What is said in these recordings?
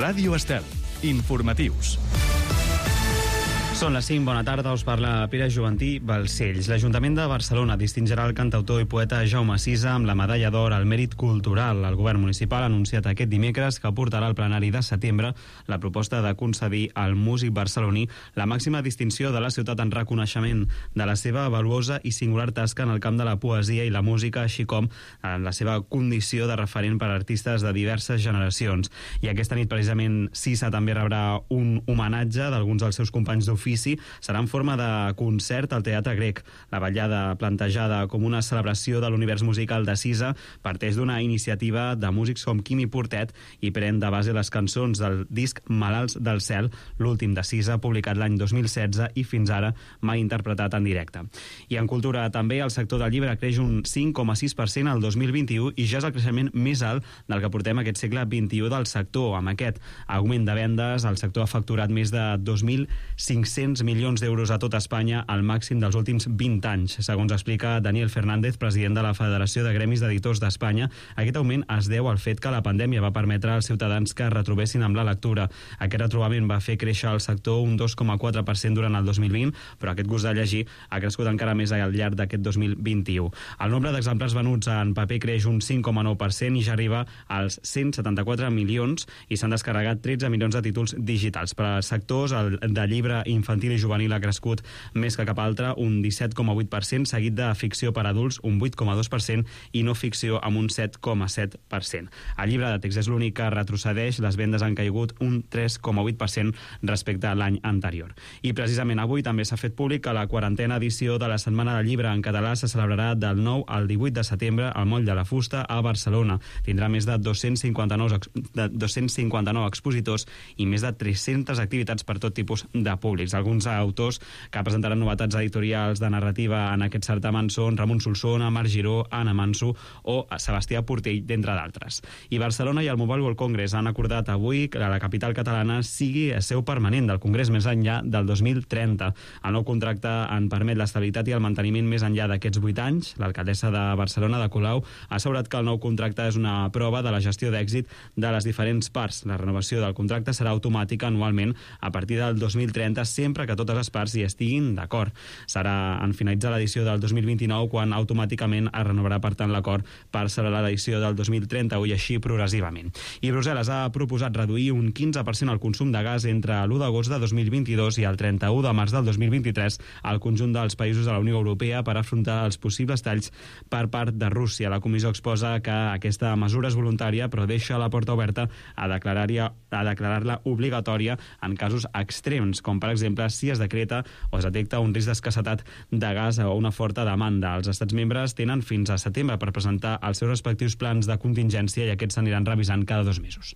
Ràdio Estel. Informatius. Són les 5, bona tarda, us parla Pere Joventí Balcells. L'Ajuntament de Barcelona distingirà el cantautor i poeta Jaume Sisa amb la medalla d'or al mèrit cultural. El govern municipal ha anunciat aquest dimecres que portarà al plenari de setembre la proposta de concedir al músic barceloní la màxima distinció de la ciutat en reconeixement de la seva valuosa i singular tasca en el camp de la poesia i la música, així com en la seva condició de referent per a artistes de diverses generacions. I aquesta nit, precisament, Sisa també rebrà un homenatge d'alguns dels seus companys d'ofici. Serà en forma de concert al Teatre Grec. La ballada, plantejada com una celebració de l'univers musical de Sisa, parteix d'una iniciativa de músics com Quimi Portet i pren de base les cançons del disc Malalts del cel, l'últim de Sisa, publicat l'any 2016 i fins ara mai interpretat en directe. I en cultura també, el sector del llibre creix un 5,6% al 2021 i ja és el creixement més alt del que portem aquest segle XXI del sector. Amb aquest augment de vendes, el sector ha facturat més de 2.500 milions d'euros a tot Espanya, al màxim dels últims 20 anys. Segons explica Daniel Fernández, president de la Federació de Gremis d'Editors d'Espanya, aquest augment es deu al fet que la pandèmia va permetre als ciutadans que es retrobessin amb la lectura. Aquest retrobament va fer créixer el sector un 2,4% durant el 2020, però aquest gust de llegir ha crescut encara més al llarg d'aquest 2021. El nombre d'exemplars venuts en paper creix un 5,9% i ja arriba als 174 milions i s'han descarregat 13 milions de títols digitals. Per als sectors, el de llibre infantil i juvenil ha crescut més que cap altre, un 17,8%, seguit de ficció per adults, un 8,2%, i no ficció amb un 7,7%. El llibre de text és l'únic que retrocedeix, les vendes han caigut un 3,8% respecte a l'any anterior. I precisament avui també s'ha fet públic que la 40a edició de la Setmana del Llibre en català se celebrarà del 9 al 18 de setembre al Moll de la Fusta a Barcelona. Tindrà més de 259 expositors i més de 300 activitats per tot tipus de públics. Alguns autors que presentaran novetats editorials de narrativa en aquest certamen són Ramon Solsona, Marc Giró, Anna Manso o Sebastià Portell, d'entre d'altres. I Barcelona i el Mobile World Congress han acordat avui que la capital catalana sigui seu permanent del Congrés més enllà del 2030. El nou contracte en permet l'estabilitat i el manteniment més enllà d'aquests 8 anys. L'alcaldessa de Barcelona, de Colau, ha assegurat que el nou contracte és una prova de la gestió d'èxit de les diferents parts. La renovació del contracte serà automàtica anualment a partir del 2030, sempre que totes les parts hi estiguin d'acord. Serà en finalitzar l'edició del 2029 quan automàticament es renovarà, per tant, l'acord per celebrar l'edició del 2031 i així progressivament. I Brussel·les ha proposat reduir un 15% el consum de gas entre l'1 d'agost de 2022 i el 31 de març del 2023 al conjunt dels països de la Unió Europea per afrontar els possibles talls per part de Rússia. La Comissió exposa que aquesta mesura és voluntària, però deixa la porta oberta a declarar-la obligatòria en casos extrems, com per exemple si es decreta o es detecta un risc d'escassetat de gas o una forta demanda. Els estats membres tenen fins a setembre per presentar els seus respectius plans de contingència i aquests s'aniran revisant cada 2 mesos.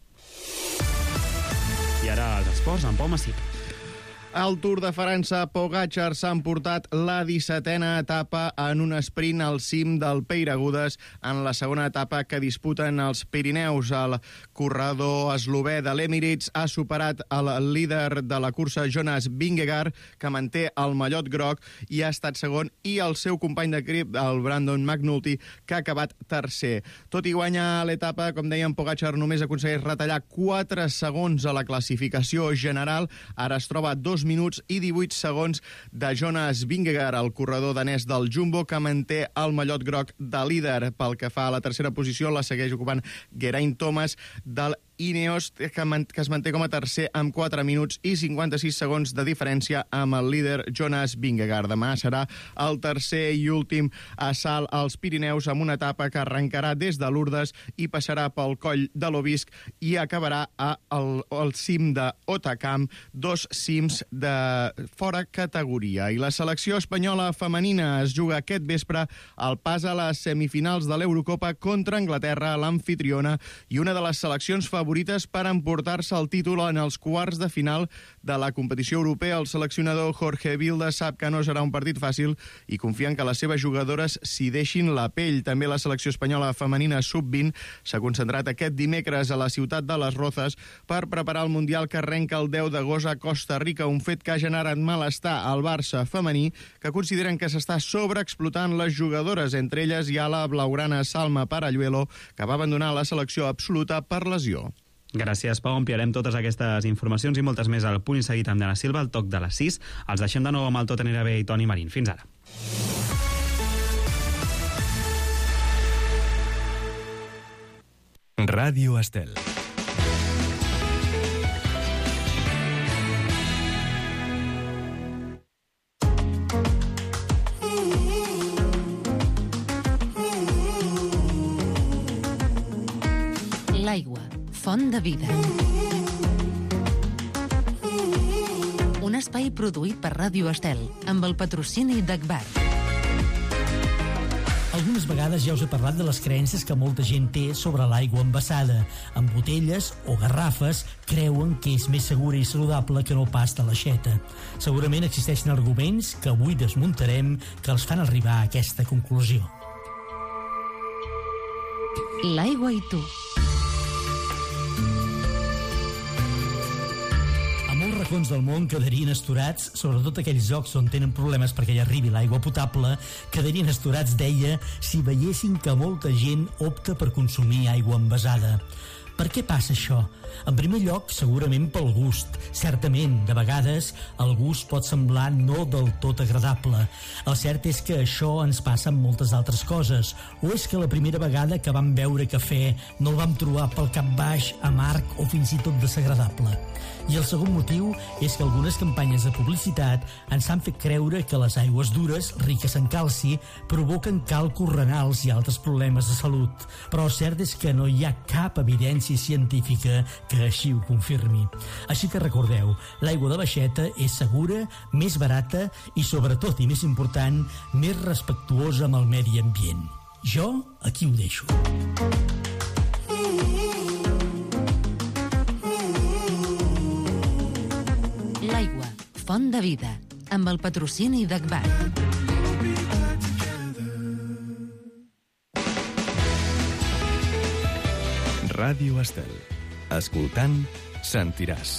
I ara els esports amb Pau Massip. Al Tour de França, Pogačar s'ha emportat la 17a etapa en un sprint al cim del Peiragudes en la segona etapa que disputen els Pirineus. El corredor eslové de l'Emirates ha superat el líder de la cursa, Jonas Vingegaard, que manté el mallot groc i ha estat segon, i el seu company d'equip, el Brandon McNulty, que ha acabat tercer. Tot i guanyar l'etapa, com dèiem, Pogačar només aconsegueix retallar 4 segons a la classificació general. Ara es troba a 2 minuts i 18 segons de Jonas Vingegaard, el corredor danès del Jumbo, que manté el mallot groc de líder. Pel que fa a la tercera posició, la segueix ocupant Geraint Thomas del Ineos, que es manté com a tercer amb 4 minuts i 56 segons de diferència amb el líder Jonas Vingegaard. Demà serà el tercer i últim assalt als Pirineus, amb una etapa que arrencarà des de Lourdes i passarà pel coll de l'Obisc i acabarà al cim d'Otacam, 2 cims de fora categoria. I la selecció espanyola femenina es juga aquest vespre el pas a les semifinals de l'Eurocopa contra Anglaterra, l'amfitriona, i una de les seleccions favorites per emportar-se el títol en els quarts de final de la competició europea. El seleccionador Jorge Vilda sap que no serà un partit fàcil i confia en que les seves jugadores s'hi deixin la pell. També la selecció espanyola femenina sub-20 s'ha concentrat aquest dimecres a la ciutat de Les Rozas per preparar el Mundial que arrenca el 10 d'agost a Costa Rica, un fet que ha generat malestar al Barça femení, que consideren que s'està sobreexplotant les jugadores. Entre elles hi ha la blaugrana Salma Paralluelo, que va abandonar la selecció absoluta per lesió. Gràcies, Pau. Ampliarem totes aquestes informacions i moltes més al Punt i Seguit amb Diana Silva, al toc de les 6. Els deixem de nou amb el Tot anirà bé i Toni Marín. Fins ara. Ràdio Estel. L'aigua, font de vida. Un espai produït per Ràdio Estel, amb el patrocini d'Agbar. Algunes vegades ja us he parlat de les creences que molta gent té sobre l'aigua envasada. En botelles o garrafes creuen que és més segura i saludable que no pas de l'aixeta. Segurament existeixen arguments que avui desmuntarem que els fan arribar a aquesta conclusió. L'aigua i tu. Racons del món quedarien astorats, sobretot aquells llocs on tenen problemes perquè hi arribi l'aigua potable, quedarien astorats, deia, si veiessin que molta gent opta per consumir aigua envasada. Per què passa això? En primer lloc, segurament pel gust. Certament, de vegades, el gust pot semblar no del tot agradable. El cert és que això ens passa amb moltes altres coses. O és que la primera vegada que vam beure cafè no el vam trobar pel cap baix, amarg o fins i tot desagradable. I el segon motiu és que algunes campanyes de publicitat ens han fet creure que les aigües dures, riques en calci, provoquen calcos renals i altres problemes de salut. Però el cert és que no hi ha cap evidència científica que així ho confirmi. Així que recordeu, l'aigua de l'aixeta és segura, més barata i, sobretot i més important, més respectuosa amb el medi ambient. Jo aquí ho deixo. L'aigua, font de vida, amb el patrocini d'Agbar. Ràdio Estel. Escoltant, sentiràs.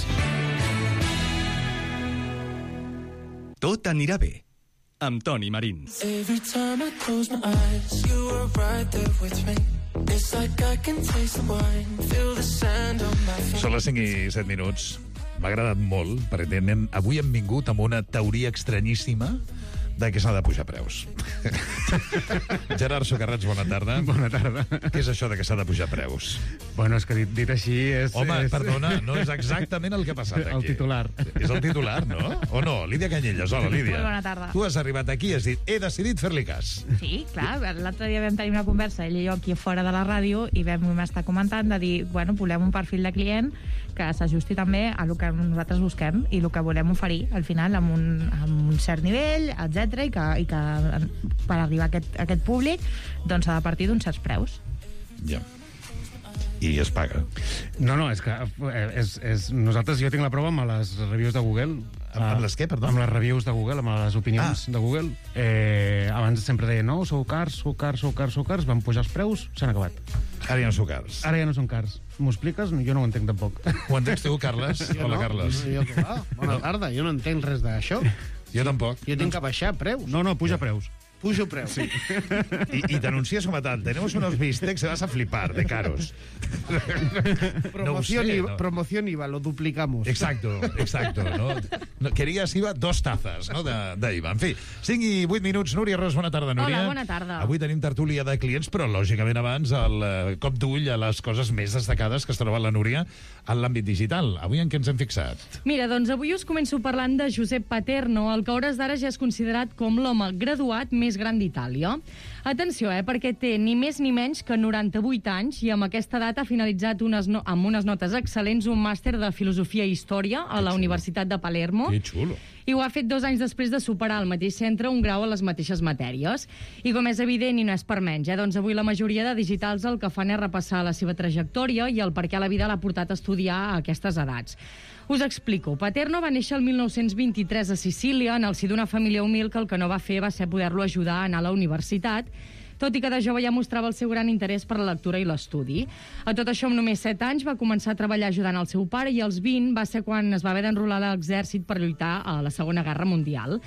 Tot anirà bé, amb Toni Marín. Every time I close my eyes, you are right there with me. It's like I can taste the wine, feel the sand on my feet. Són les 5 i 7 minuts. M'ha agradat molt, perquè avui hem vingut amb una teoria estranyíssima de que s'ha de pujar preus. Gerard Socarrats, bona tarda. Bona tarda. Què és això de que s'ha de pujar preus? Bueno, és que dit així és... Home, perdona, no és exactament el que ha passat aquí. El titular. És el titular, no? O no? Lídia Canyelles, hola, Lídia. Molt bona tarda. Tu has arribat aquí i has dit, he decidit fer-li cas. Sí, clar, l'altre dia vam tenir una conversa, ell i jo aquí fora de la ràdio, i vam estar comentant de dir, bueno, volem un perfil de client que s'ajusti també a el que nosaltres busquem i el que volem oferir, al final, amb un cert nivell, etc i que per arribar a aquest públic doncs s'ha de partir d'uns certs preus. Ja. I es paga. No, és que nosaltres, jo tinc la prova amb les reviews de Google. Amb les què, perdó? Amb les reviews de Google, amb les opinions de Google. Abans sempre deia, no, sou cars, van pujar els preus, s'han acabat. Ara ja no sou cars. Ara ja no són cars. M'ho expliques? Jo no ho entenc tampoc. Ho entens tu, Carles? Hola, Carles. Jo què va? Bona tarda, jo no entenc res d'això. Jo tampoc. Jo tinc que baixar preus. No, puja preus. Pujo preus. Sí. Y te anuncias como tal. Tenemos unos bistecs, se vas a flipar de caros. Promoción IVA, lo duplicamos. Exacto. No, querías IVA 2 tazes, no, d'IVA. En fi, 5 i 8 minuts. Núria Ros, bona tarda, Núria. Hola, bona tarda. Avui tenim tertúlia de clients, però lògicament abans el cop d'ull a les coses més destacades que es troba la Núria en l'àmbit digital. Avui en què ens hem fixat? Mira, doncs avui us començo parlant de Josep Paterno, el que a hores d'ara ja és considerat com l'home graduat més gran d'Itàlia. Atenció, perquè té ni més ni menys que 98 anys i amb aquesta data ha finalitzat amb unes notes excel·lents un màster de Filosofia i Història a la Universitat de Palermo. Que xulo. I ho ha fet 2 anys després de superar al mateix centre un grau a les mateixes matèries. I com és evident, i no és per menys, doncs avui la majoria de digitals el que fan és repassar la seva trajectòria i el per què la vida l'ha portat a estudiar a aquestes edats. Us explico. Paterno va néixer el 1923 a Sicília, en el si d'una família humil que el que no va fer va ser poder-lo ajudar a anar a la universitat, tot i que de jove ja mostrava el seu gran interès per la lectura i l'estudi. A tot això, amb només 7 anys, va començar a treballar ajudant el seu pare i als 20 va ser quan es va haver d'enrolar a l'exèrcit per lluitar a la Segona Guerra Mundial.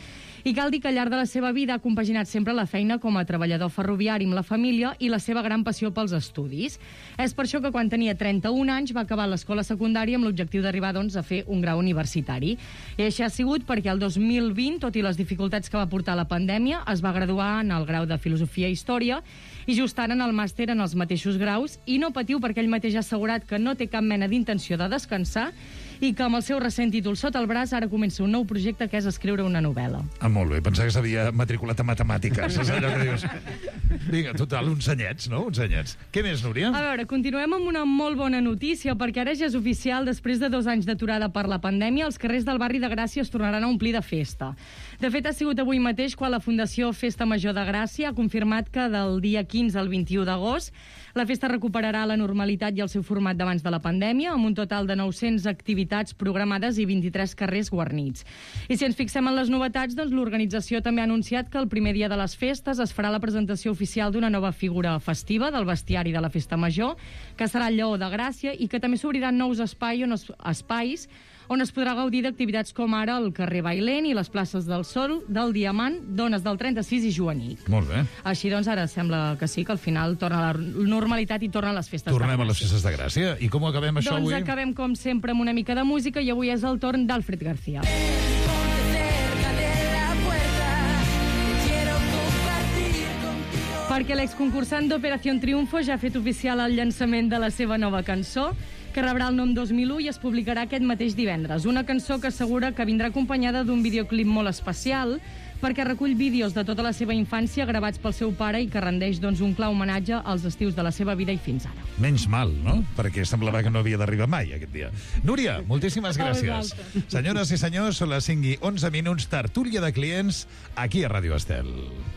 I cal dir que al llarg de la seva vida ha compaginat sempre la feina com a treballador ferroviari amb la família i la seva gran passió pels estudis. És per això que quan tenia 31 anys va acabar l'escola secundària amb l'objectiu d'arribar a fer un grau universitari. I així ha sigut perquè el 2020, tot i les dificultats que va portar la pandèmia, es va graduar en el grau de Filosofia i Història i just ara en el màster en els mateixos graus, i no patiu perquè ell mateix ha assegurat que no té cap mena d'intenció de descansar i que amb el seu recent títol sota el braç ara comença un nou projecte que és escriure una novel·la. Ah, molt bé. Pensava que s'havia matriculat a matemàtiques. És allò que dius... Vinga, total, uns anyets, no? Uns anyets. Què més, Núria? A veure, continuem amb una molt bona notícia, perquè ara ja és oficial, després de 2 anys d'aturada per la pandèmia, els carrers del barri de Gràcia es tornaran a omplir de festa. De fet, ha sigut avui mateix quan la Fundació Festa Major de Gràcia ha confirmat que del dia 15 al 21 d'agost la festa recuperarà la normalitat i el seu format d'abans de la pandèmia, amb un total de 900 activitats programades i 23 carrers guarnits. I si ens fixem en les novetats, doncs l'organització també ha anunciat que el primer dia de les festes es farà la presentació oficial d'una nova figura festiva del bestiari de la Festa Major, que serà el Lleó de Gràcia, i que també s'obriran nous espais on es podrà gaudir d'activitats com ara el carrer Bailén i les places del Sol, del Diamant, Dones del 36 i Joanic. Molt bé. Així doncs, ara sembla que sí, que al final torna la normalitat i tornen les festes Tornem de Gràcia. a les festes de Gràcia. I com ho acabem, això, Doncs avui? acabem, com sempre, amb una mica de música, i avui és el torn d'Alfred García. Perquè l'exconcursant d'Operación Triunfo ja ha fet oficial el llançament de la seva nova cançó, que rebrà el nom 2001 i es publicarà aquest mateix divendres. Una cançó que assegura que vindrà acompanyada d'un videoclip molt especial, perquè recull vídeos de tota la seva infància gravats pel seu pare i que rendeix un clar homenatge als estius de la seva vida i fins ara. Menys mal, no? Perquè semblava que no havia d'arribar mai aquest dia. Núria, moltíssimes A gràcies. vosaltres. Senyores i senyors, són les 5 i 11 minuts, tertúlia de clients, aquí a Ràdio Estel.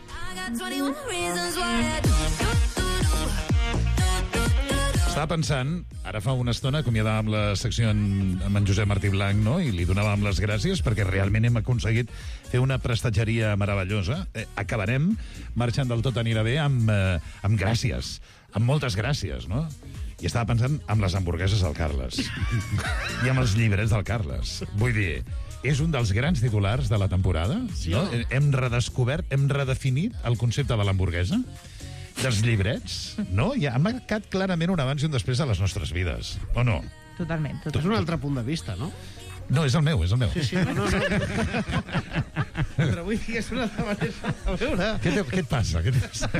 Estava pensant, ara fa una estona acomiadàvem la secció amb en Josep Martí Blanc, no? I li donàvem les gràcies perquè realment hem aconseguit fer una prestatgeria meravellosa. Acabarem marxant del Tot anirà bé amb gràcies, amb moltes gràcies, no? I estava pensant amb les hamburgueses del Carles i amb els llibrets del Carles. Vull dir, és un dels grans titulars de la temporada, Sí, no? no? Hem redescobert, hem redefinit el concepte de l'hamburguesa, dels llibrets, no? I ha marcat clarament un abans i un després a les nostres vides, o no? Totalment. És un altre punt de vista, no? No, és el meu, és el meu. Sí, sí, no. Però vull dir que és una altra manera. A veure... Què et passa? Què et passa?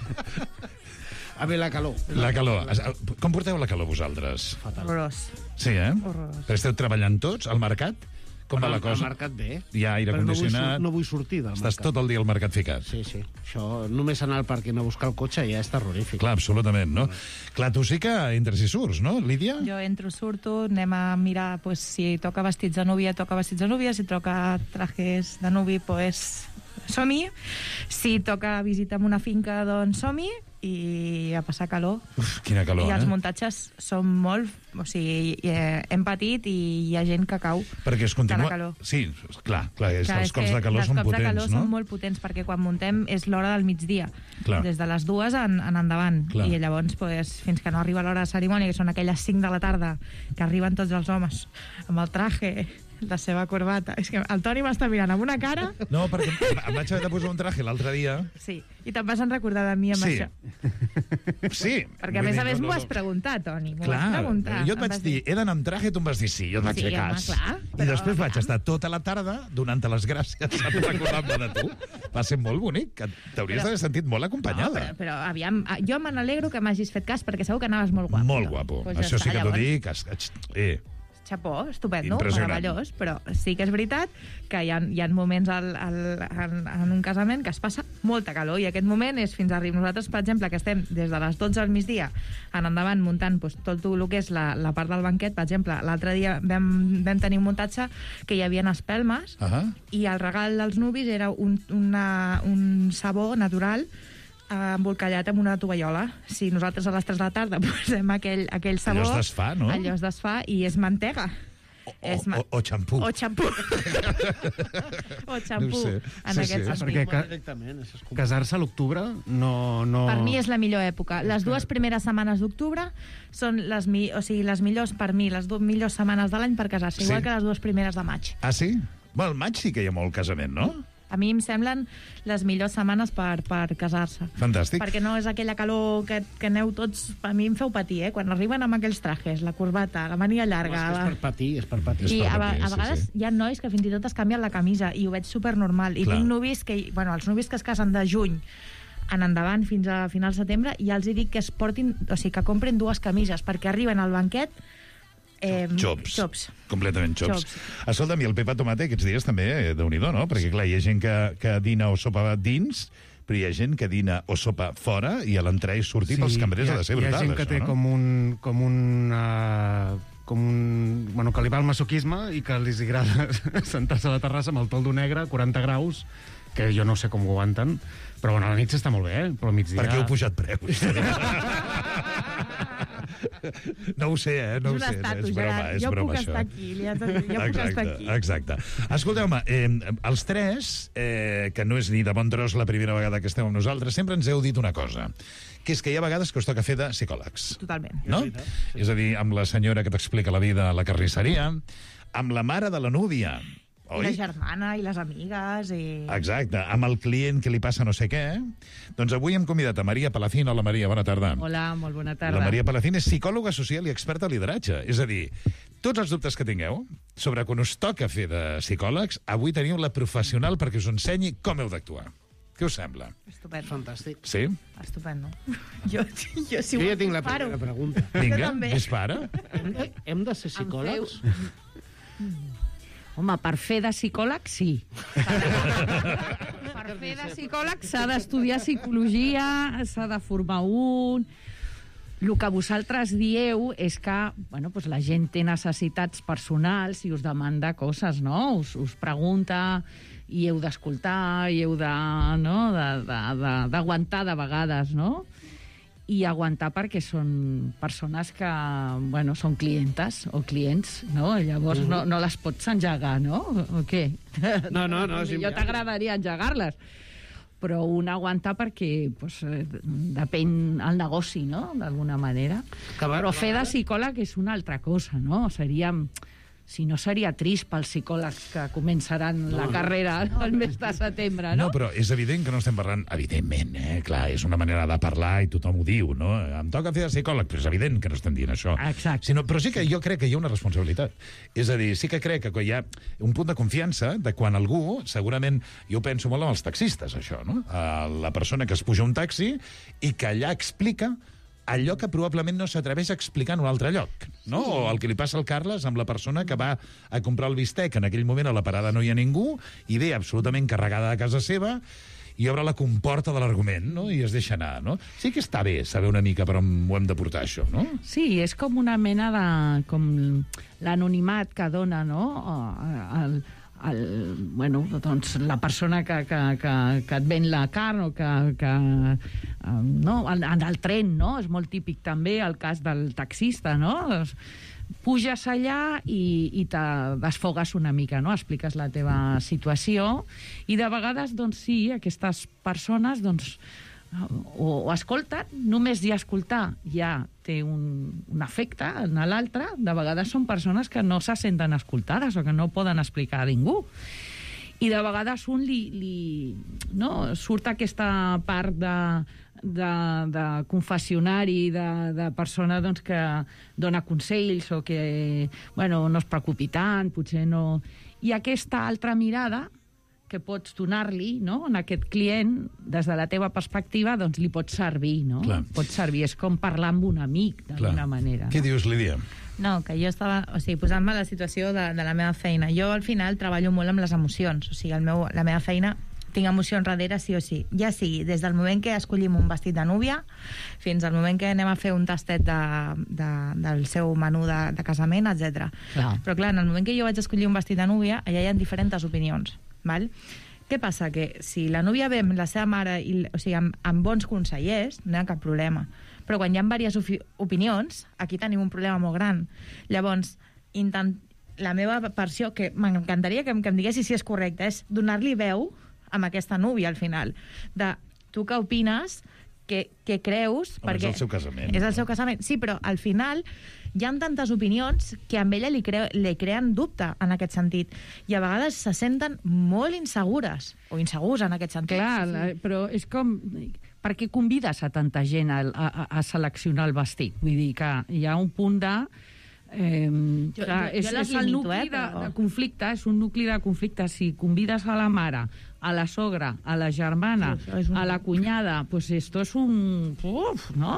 A veure, la calor. La calor. Com porteu la calor, vosaltres? Horrorós. Sí, eh? Horrorós. Però esteu treballant tots al mercat? Com va la cosa? Al mercat bé. Hi ha aire Però condicionat. no vull sortir del Estàs mercat. tot el dia al mercat ficat. Sí, sí. Això, només anar al pàrquing a buscar el cotxe ja és terrorífic. Clar, absolutament, no? Clar, tu sí que entres i surts, no, Lídia? Jo entro, surto, anem a mirar pues, si toca vestits de núvia, toca vestits de núvia, si toca trajes de nuvi, pues som-hi. Si toca visita en una finca, doncs som-hi, i a passar calor. Uf, quina calor, I els eh? muntatges són molt... O sigui, hem patit i hi ha gent que cau Perquè es de la continua... calor. Sí, clar, els és cops que de calor són Els cops de calor potents, no? són molt potents, perquè quan muntem és l'hora del migdia. Clar. Des de les 2 en endavant. Clar. I llavors, pues, fins que no arriba l'hora de cerimònia, que són aquelles 5 de la tarda, que arriben tots els homes amb el traje, la seva corbata... És que el Toni m'està mirant amb una cara... No, perquè em vaig haver de posar un traje l'altre dia. Sí, i te'n vas recordar de mi amb Sí. això. Sí. Perquè, a més a més, m'ho has preguntat, Toni. M'ho vas Clar, preguntar. jo et vaig dir, he d'anar amb traje, tu em vas dir sí, jo et vaig Sí, fer home, cas. clar, I però, després vaig estar tota la tarda donant-te les gràcies, recordant-me de tu. Va ser molt bonic, que t'hauries Però- d'haver sentit molt acompanyada. No, però aviam, jo me n'alegro que m'hagis fet cas, perquè segur que anaves molt guapo. Molt guapo. Pues Això ja sí està, que t'ho llavors. dic. Xapó, estupendo, Impressionant. meravellós, però sí que és veritat que hi ha moments en un casament que es passa molta calor, i aquest moment és fins a arribar. Nosaltres, per exemple, que estem des de les 12 al migdia en endavant muntant pues, tot el que és la part del banquet, per exemple, l'altre dia vam tenir un muntatge que hi havia espelmes, i el regal dels nuvis era un sabó natural embolcallat amb una tovallola. Si nosaltres a les 3 de la tarda posem aquell sabó... Allò es desfà, no? Allò es desfà i és mantega. O xampú. O xampú. O xampú. No ho sé. En aquest sentit. Perquè casar-se a l'octubre no... Per mi és la millor època. Les 2 primeres setmanes d'octubre són les millors, per mi, les 2 millors setmanes de l'any per casar-se, igual Sí. que les 2 primeres de maig. Ah, sí? Bueno, al maig sí que hi ha molt casament, no? a mi em semblen les millors setmanes per casar-se. Fantàstic. Perquè no és aquella calor que aneu tots... A mi em feu patir, quan arriben amb aquells trajes, la corbata, la mania llarga... No, és per patir, és per patir. I a vegades hi ha nois que fins i tot es canvien la camisa i ho veig supernormal. I tinc novis que... Bueno, els novis que es casen de juny en endavant fins a final setembre, ja els dic que es portin, o sigui, que compren 2 camises, perquè arriben al banquet xops. Completament xops. Escolta'm, i el Pepa Tomate aquests dies també, Déu-n'hi-do, no? Perquè, clar, hi ha gent que dina o sopa dins, però hi ha gent que dina o sopa fora i a l'entrar i sortir pels cambrers ha de ser brutal, hi ha gent que té bueno, que li va el masoquisme i que li agrada sentar-se a la terrassa amb el toldo negre, 40 graus, que jo no sé com ho aguanten, però bueno, a la nit s'està molt bé, però al migdia... Perquè heu pujat preus. No ho sé, no ho sé. És broma, és broma, això. Jo puc estar aquí, jo puc estar aquí. Exacte. Escolteu-me, els tres, que no és ni de bon tros la primera vegada que esteu amb nosaltres, sempre ens heu dit una cosa, que és que hi ha vegades que us toca fer de psicòlegs. Totalment. No? És a dir, amb la senyora que t'explica la vida a la carnisseria, amb la mare de la núvia, oi? I la germana, i les amigues, i... Exacte, amb el client que li passa no sé què. Doncs avui hem convidat a Maria Palacín. Hola, Maria, bona tarda. Hola, molt bona tarda. La Maria Palacín és psicòloga social i experta en lideratge. És a dir, tots els dubtes que tingueu sobre quan us toca fer de psicòlegs, avui teniu la professional perquè us ensenyi com heu d'actuar. Què us sembla? Estupendo. Fantàstic. Sí? Estupendo. Jo ja tinc la primera pregunta. Vinga, dispara. Hem de ser psicòlegs? Home, per fer de psicòleg, sí. Per fer de psicòleg s'ha d'estudiar psicologia, s'ha de formar un... El que vosaltres dieu és que bueno, doncs la gent té necessitats personals i us demanda coses, no? Us pregunta i heu d'escoltar i heu d'aguantar de vegades, no? I aguantar perquè són persones que, bueno, són clientes o clients, no? Llavors no les pots engegar, no? O què? No. Jo t'agradaria engegar-les. Però un aguanta perquè pues, depèn el negoci, no?, d'alguna manera. Però fer de psicòleg és una altra cosa, no? Seria... Si no, seria trist pels psicòlegs que començaran la carrera el mes de setembre, no? No, però és evident que no estem parlant... Evidentment, clar, és una manera de parlar i tothom ho diu, no? Em toca fer de psicòleg, però és evident que no estem dient això. Exacte. Però sí que jo crec que hi ha una responsabilitat. És a dir, sí que crec que hi ha un punt de confiança de quan algú, segurament, jo penso molt en els taxistes, això, no? La persona que es puja a un taxi i que allà explica allò que probablement no s'atreveix a explicar en un altre lloc, no? Sí. O el que li passa al Carles amb la persona que va a comprar el bistec, en aquell moment a la parada no hi ha ningú, i ve absolutament carregada a casa seva, i obre la comporta de l'argument, no? I es deixa anar, no? Sí que està bé saber una mica per on ho hem de portar, això, no? Sí, és com una mena de... com l'anonimat que dona, no?, bueno, doncs la persona que et ven la carn o no, en el tren, no? És molt típic també el cas del taxista, no? Puges allà i te desfogues una mica, no? Expliques la teva situació i de vegades, doncs sí, aquestes persones, doncs, o escolten, només ja escoltar ja té un efecte en l'altre. De vegades són persones que no se senten escoltades o que no poden explicar a ningú. I de vegades un no, surt aquesta part de confessionari, de persona doncs, que dona consells o que bueno, no es preocupi tant, potser no... I aquesta altra mirada que pots donar-li, no?, en aquest client, des de la teva perspectiva, doncs li pot servir, no? Clar. Pot servir, és com parlar amb un amic, d'alguna manera. Què dius, Lídia? No, que jo estava, o sigui, posant-me a la situació de la meva feina. Jo, al final, treballo molt amb les emocions. O sigui, la meva feina tinc emocions darrere sí o sí. Ja sigui des del moment que escollim un vestit de núvia fins al moment que anem a fer un tastet del seu menú de casament, etc. Però clar, en el moment que jo vaig escollir un vestit de núvia, allà hi ha diferents opinions. Val? Què passa? Que si la núvia ve amb la seva mare, o sigui, amb bons consellers, no hi ha cap problema. Però quan hi ha diverses opinions, aquí tenim un problema molt gran. Llavors, la meva versió, que m'encantaria que em diguessis si és correcte, és donar-li veu amb aquesta núvia, al final. De tu què opines, què creus... Home, és el seu casament. És el seu casament, sí, però al final hi ha tantes opinions que amb ella li creen dubte en aquest sentit. I a vegades se senten molt insegures, o insegurs en aquest sentit. Clar, però és com... Per què convides a tanta gent a seleccionar el vestit? Vull dir que hi ha un punt de... és el nucli de conflicte, és un nucli de conflicte. Si convides a la mare, a la sogra, a la germana, a la cunyada, pues esto es un... Uf, no?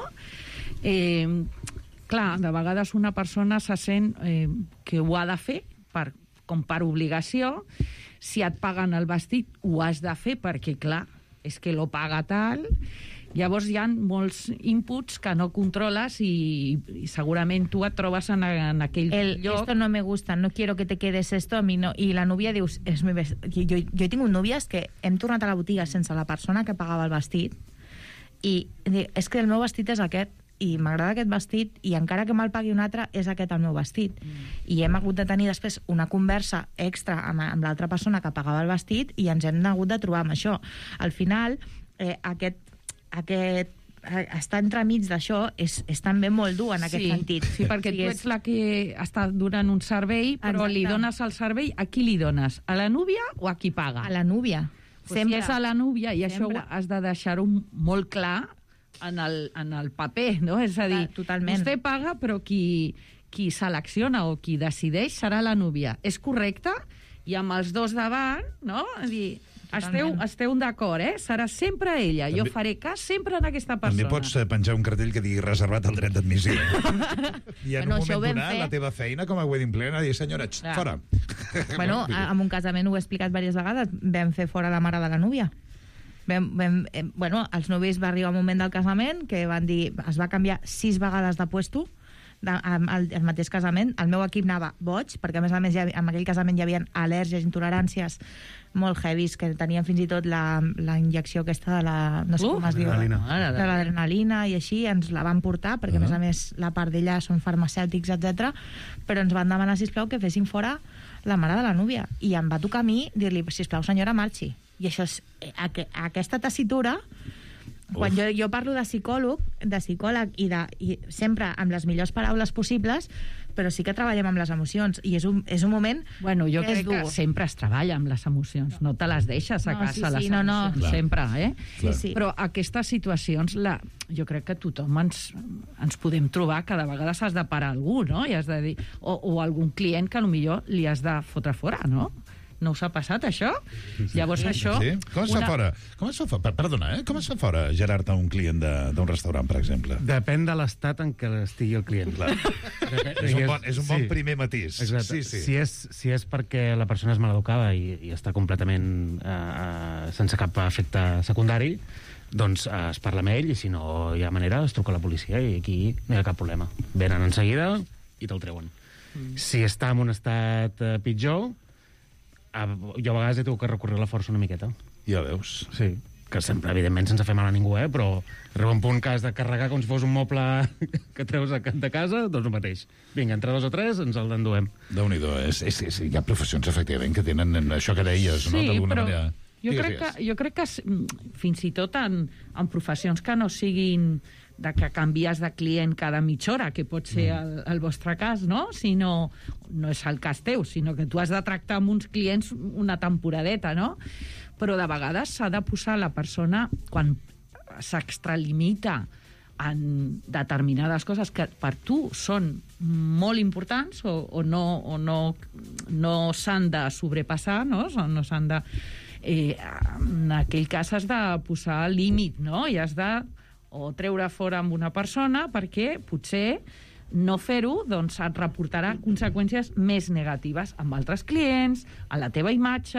Clar, de vegades una persona se sent que ho ha de fer com per obligació. Si et paguen el vestit, ho has de fer perquè, clar, és que lo paga tal. Llavors hi ha molts inputs que no controles i segurament tu et trobes en aquell lloc. Esto no me gusta, no quiero que te quedes esto, a mi no. I la núvia dius... Jo he tingut núvies que hem tornat a la botiga sense la persona que pagava el vestit i és que el meu vestit és aquest i m'agrada aquest vestit i encara que me'l pagui un altre és aquest el meu vestit. I hem hagut de tenir després una conversa extra amb l'altra persona que pagava el vestit i ens hem hagut de trobar amb això. Al final, estar entremig d'això és també molt dur en aquest sentit. Sí, perquè tu ets la que està donant un servei, però li dones el servei, a qui li dones? A la núvia o a qui paga? A la núvia. Si és a la núvia, i això has de deixar-ho molt clar en el paper, no? És a dir, vostè paga, però qui selecciona o qui decideix serà la núvia. És correcte? I amb els dos davant, no? És dir, esteu d'acord, serà sempre ella. Jo faré cas sempre en aquesta persona. També pots penjar un cartell que digui reservat el dret d'admissió. I en un moment donat, la teva feina com a wedding planner, dir, senyora, fora. Bueno, en un casament ho he explicat diverses vegades, vam fer fora la mare de la núvia. Els novis va arribar un moment del casament que van dir, es va canviar 6 vegades de puesto al mateix casament. El meu equip anava boig, perquè a més en aquell casament hi havia al·lèrgies, intoleràncies molt heavies, que tenien fins i tot la injecció aquesta de la... no sé com es diu, de l'adrenalina i així, ens la van portar, perquè a més la part d'ella són farmacèutics, etc. Però ens van demanar, sisplau, que fessin fora la mare de la núvia. I em va tocar a mi dir-li, sisplau, senyora, marxi. I això és, aquesta tessitura, quan jo parlo de psicòleg i sempre amb les millors paraules possibles, però sí que treballem amb les emocions i és un moment jo crec que sempre es treballa amb les emocions, no te les deixes a casa les emocions, sempre, Sí. Però aquestes situacions jo crec que tothom ens podem trobar que de vegades has de parar algú, no? I has de dir, o algun client que potser li has de fotre fora, no? No us ha passat, això? Llavors, això... Sí? Com es fa fora? Perdona, com es fa fora, Gerard, a un client d'un restaurant, per exemple? Depèn de l'estat en què estigui el client. Clar. És un bon primer matís. Exacte. Sí. Si és perquè la persona és maleducada i està completament sense cap efecte secundari, doncs es parla amb ell i si no hi ha manera es truca a la policia i aquí no hi ha cap problema. Venen en seguida i te'l treuen. Si està en un estat pitjor, jo a vegades he tingut que recórrer a la força una miqueta. Ja veus. Sí, que sempre, evidentment, sense fer mal a ningú, però arriba un punt que has de carregar com si fos un moble que treus de casa, doncs el mateix. Vinga, entre 2 o 3 ens el enduem. Déu-n'hi-do, hi ha professions, efectivament, que tenen això que deies, no? D'alguna manera. Jo crec que fins i tot en professions que no siguin de que canvies de client cada mitja hora, que pot ser el vostre cas, no? No és el cas teu, sinó que tu has de tractar amb uns clients una temporadeta, no? Però de vegades s'ha de posar la persona, quan s'extralimita en determinades coses que per tu són molt importants o no s'han de sobrepassar, no s'han de... en aquell cas has de posar límit, no? I has de o treure fora amb una persona perquè potser no fer-ho doncs et reportarà conseqüències més negatives amb altres clients, en la teva imatge,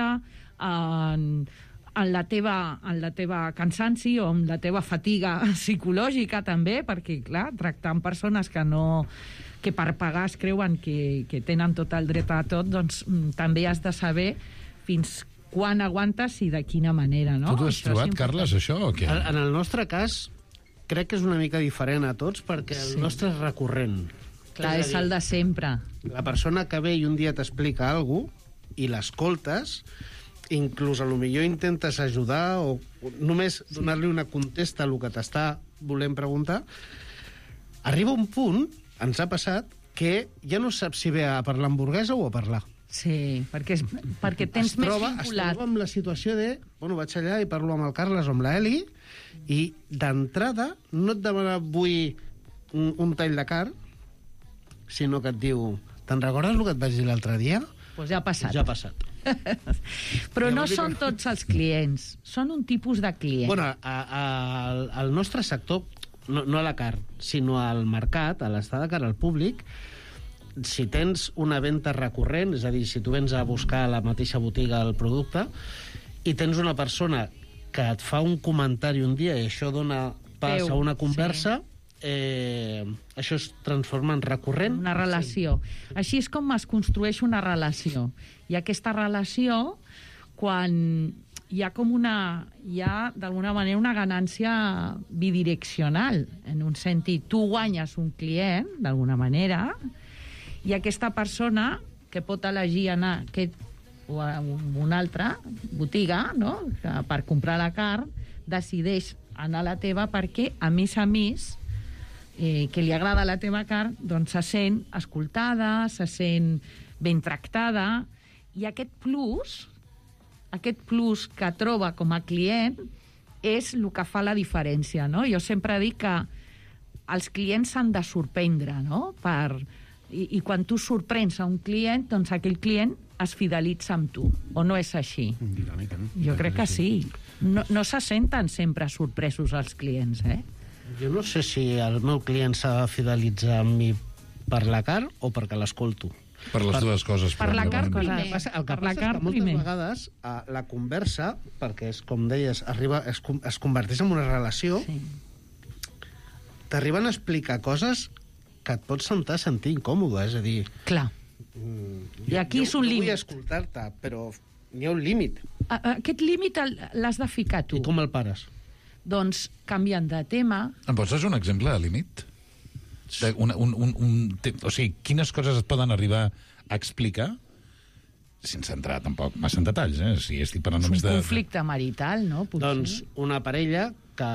en la teva cansanci o en la teva fatiga psicològica també, perquè clar, tractar amb persones que per pagar es creuen que tenen tot el dret a tot, doncs també has de saber fins quan aguantes i de quina manera, no? Tu t'ho has trobat, Carles, això, o què? En el nostre cas, crec que és una mica diferent a tots perquè el nostre és recurrent. Clar, és el de sempre. La persona que ve i un dia t'explica alguna cosa i l'escoltes inclús a lo millor intentes ajudar o només donar-li una contesta a el que t'està volent preguntar, arriba un punt, ens ha passat, que ja no saps si ve a per l'hamburguesa o a parlar. Sí, perquè tens més vinculat. Es troba amb la situació de... Bueno, vaig allà i parlo amb el Carles o amb l'Eli i d'entrada no et demana vull un tall de carn, sinó que et diu te'n recordes el que et vaig dir l'altre dia? Pues ja ha passat. Ja ha passat. Però no són tots els clients, són un tipus de client. Bueno, al nostre sector, no a la carn, sinó al mercat, a l'estar de cara al públic, si tens una venda recurrent, és a dir, si tu vens a buscar a la mateixa botiga el producte i tens una persona que et fa un comentari un dia i això dona pas a una conversa, això es transforma en recurrent. Una relació. Sí. Així és com es construeix una relació. I aquesta relació, quan hi ha d'alguna manera una ganància bidireccional, en un sentit, tu guanyes un client, d'alguna manera, i aquesta persona que pot elegir anar o a una altra botiga, no?, per comprar la carn, decideix anar a la teva perquè, a més, que li agrada la teva carn, doncs se sent escoltada, se sent ben tractada, i aquest plus que troba com a client és el que fa la diferència, no? Jo sempre dic que els clients s'han de sorprendre, no?, I quan tu sorprens a un client, doncs aquell client es fidelitza amb tu, o no és així? Jo crec que sí. No se senten sempre sorpresos els clients, Jo no sé si el meu client s'ha de fidelitzar amb mi per la carn o perquè l'escolto. Per les dues coses. Per la carn primer. El que passa és que moltes vegades la conversa, perquè és com deies, es converteix en una relació, t'arriben a explicar coses que et pots sentir incòmode, és a dir... Clar. I aquí és un límit. Jo vull escoltar-te, però hi ha un límit. Aquest límit l'has de ficar tu. I com el pares? Doncs canviant de tema... Em pots fer un exemple de límit? O sigui, quines coses et poden arribar a explicar sense entrar tampoc massa en detalls, Si estic parlant només de... Un conflicte marital, no? Potser. Doncs una parella que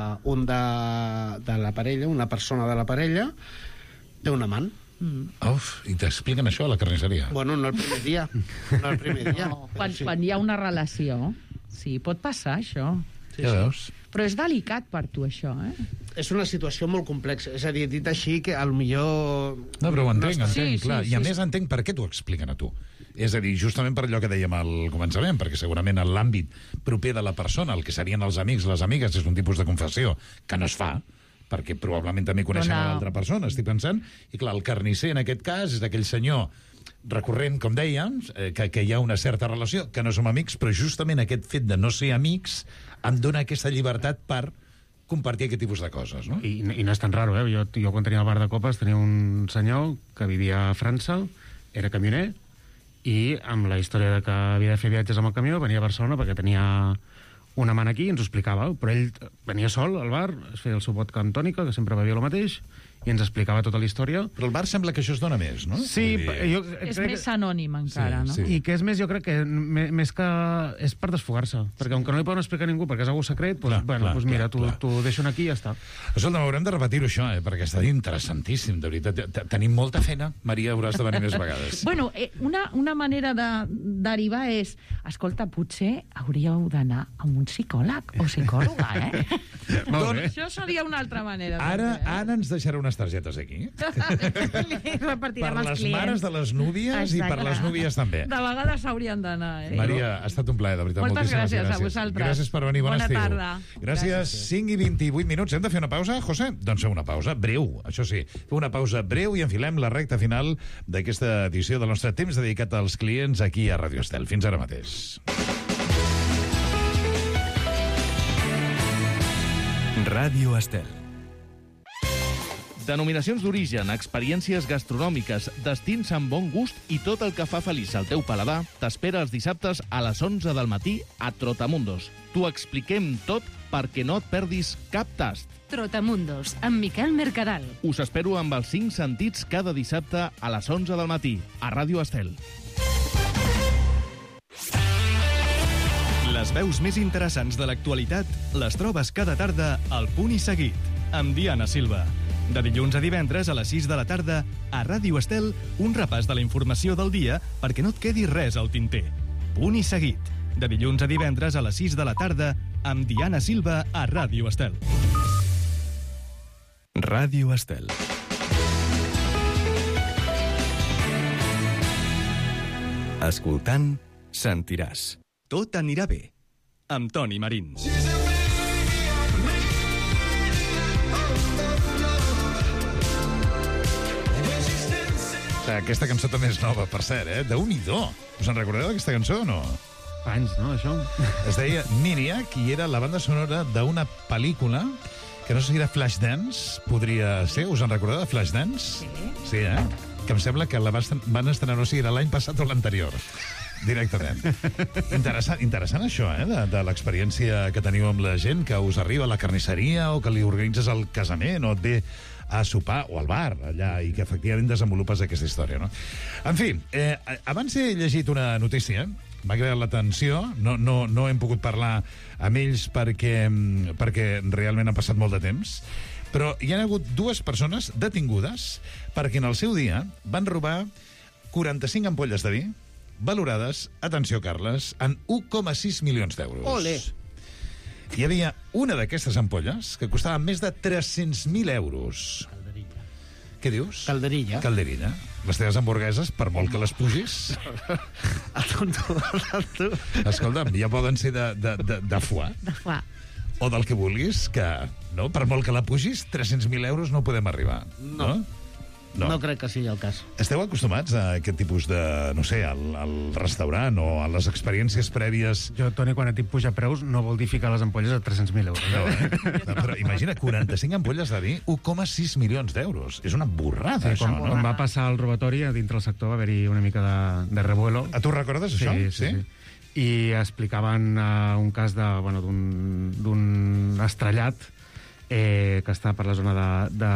una persona de la parella té un amant. I t'expliquen això a la carnisseria? Bueno, no el primer dia. No, quan hi ha una relació, sí, pot passar això. Ja veus. Però és delicat per tu, això, És una situació molt complexa. És a dir, dit així, que al millor... No, però ho entenc, clar. I a més entenc per què t'ho expliquen a tu. És a dir, justament per allò que dèiem al començament, perquè segurament en l'àmbit proper de la persona, el que serien els amics, les amigues, és un tipus de confessió que no es fa, perquè probablement també coneixem l'altra persona, estic pensant, i clar, el carnisser en aquest cas és aquell senyor recurrent, com dèiem, que hi ha una certa relació, que no som amics, però justament aquest fet de no ser amics em dona aquesta llibertat per compartir aquest tipus de coses, no? I no és tan raro, Jo quan tenia el bar de copes tenia un senyor que vivia a França, era camioner, i amb la història de que havia de fer viatges amb el camió venia a Barcelona perquè tenia un amant aquí i ens ho explicava, però ell venia sol al bar, es feia el seu vodka amb tònica, que sempre bevia el mateix, i ens explicava tota la història. Però el bar sembla que això es dona més, no? Sí, és més anònim encara, no? I que és més, jo crec que més que és per desfogar-se, perquè com que no li poden explicar a ningú perquè és algú secret, doncs mira, t'ho deixo aquí i ja està. Escolta, haurem de repetir-ho això, perquè està interessantíssim, de veritat. Tenim molta feina, Maria, hauràs de venir més vegades. Bueno, una manera de derivar és, escolta, potser hauríeu d'anar a un psicòleg o psicòloga, Això seria una altra manera. Ara ens deixarà unes targetes aquí. Per les mares de les núvies i per les núvies també. De vegades haurien d'anar, Maria, ha estat un plaer, de veritat. Moltes gràcies a vosaltres. Gràcies per venir, bon estiu. Bona tarda. Gràcies. 5 i 28 minuts. Hem de fer una pausa, José? Doncs una pausa breu, això sí. Una pausa breu i enfilem la recta final d'aquesta edició del nostre temps dedicat als clients aquí a Radio Estel. Fins ara mateix. Ràdio Estel. Denominacions d'origen, experiències gastronòmiques, destins amb bon gust i tot el que fa feliç al teu paladar t'espera els dissabtes a les 11 del matí a Trotamundos. T'ho expliquem tot perquè no et perdis cap tast. Trotamundos, amb Miquel Mercadal. Us espero amb els 5 sentits cada dissabte a les 11 del matí a Ràdio Estel. Les veus més interessants de l'actualitat les trobes cada tarda al Punt i Seguit, amb Diana Silva. De dilluns a divendres a les 6 de la tarda, a Ràdio Estel, un repàs de la informació del dia perquè no et quedi res al tinter. Punt i Seguit, de dilluns a divendres a les 6 de la tarda, amb Diana Silva a Ràdio Estel. Ràdio Estel. Escoltant, sentiràs. Tot anirà bé. Amb Toni Marín. Aquesta cançó també és nova, per cert, Déu-n'hi-do. Us en recordeu d'aquesta cançó o no? Anys, no, això? Es deia Miniac i era la banda sonora d'una pel·lícula que no sé si era Flashdance, podria ser. Us en recordeu de Flashdance? Sí, que em sembla que la van estrenar, o sigui, era l'any passat o l'anterior. Directament. Interessant això, de l'experiència que teniu amb la gent, que us arriba a la carnisseria o que li organitzes el casament o et ve a sopar o al bar allà i que efectivament desenvolupes aquesta història, no? En fi, abans he llegit una notícia, m'ha creat l'atenció, no hem pogut parlar amb ells perquè realment ha passat molt de temps, però hi ha hagut 2 persones detingudes perquè en el seu dia van robar 45 ampolles de vi valorades, atenció Carles, en 1,6 milions d'euros. Ole! Hi havia una d'aquestes ampolles que costava més de 300.000 euros. Calderilla. Què dius? Calderilla. Calderilla. Les teves hamburgueses, per molt que les pugis... A tonto. Escolta'm, ja poden ser de foie. De foie. O del que vulguis, que, no, per molt que la pugis, 300.000 euros no podem arribar. No. No crec que sigui el cas. Esteu acostumats a aquest tipus de, no sé, al restaurant o a les experiències prèvies? Jo, Toni, quan et dic pujar preus, no vol dir ficar les ampolles a 300.000 euros. No, però imagina, 45 ampolles de vi, 1,6 milions d'euros. És una borrada, sí, això, no? Quan va passar el robatori, a dintre del sector va haver-hi una mica de revuelo. A tu recordes això? Sí. I explicaven un cas d'un estrellat que està per la zona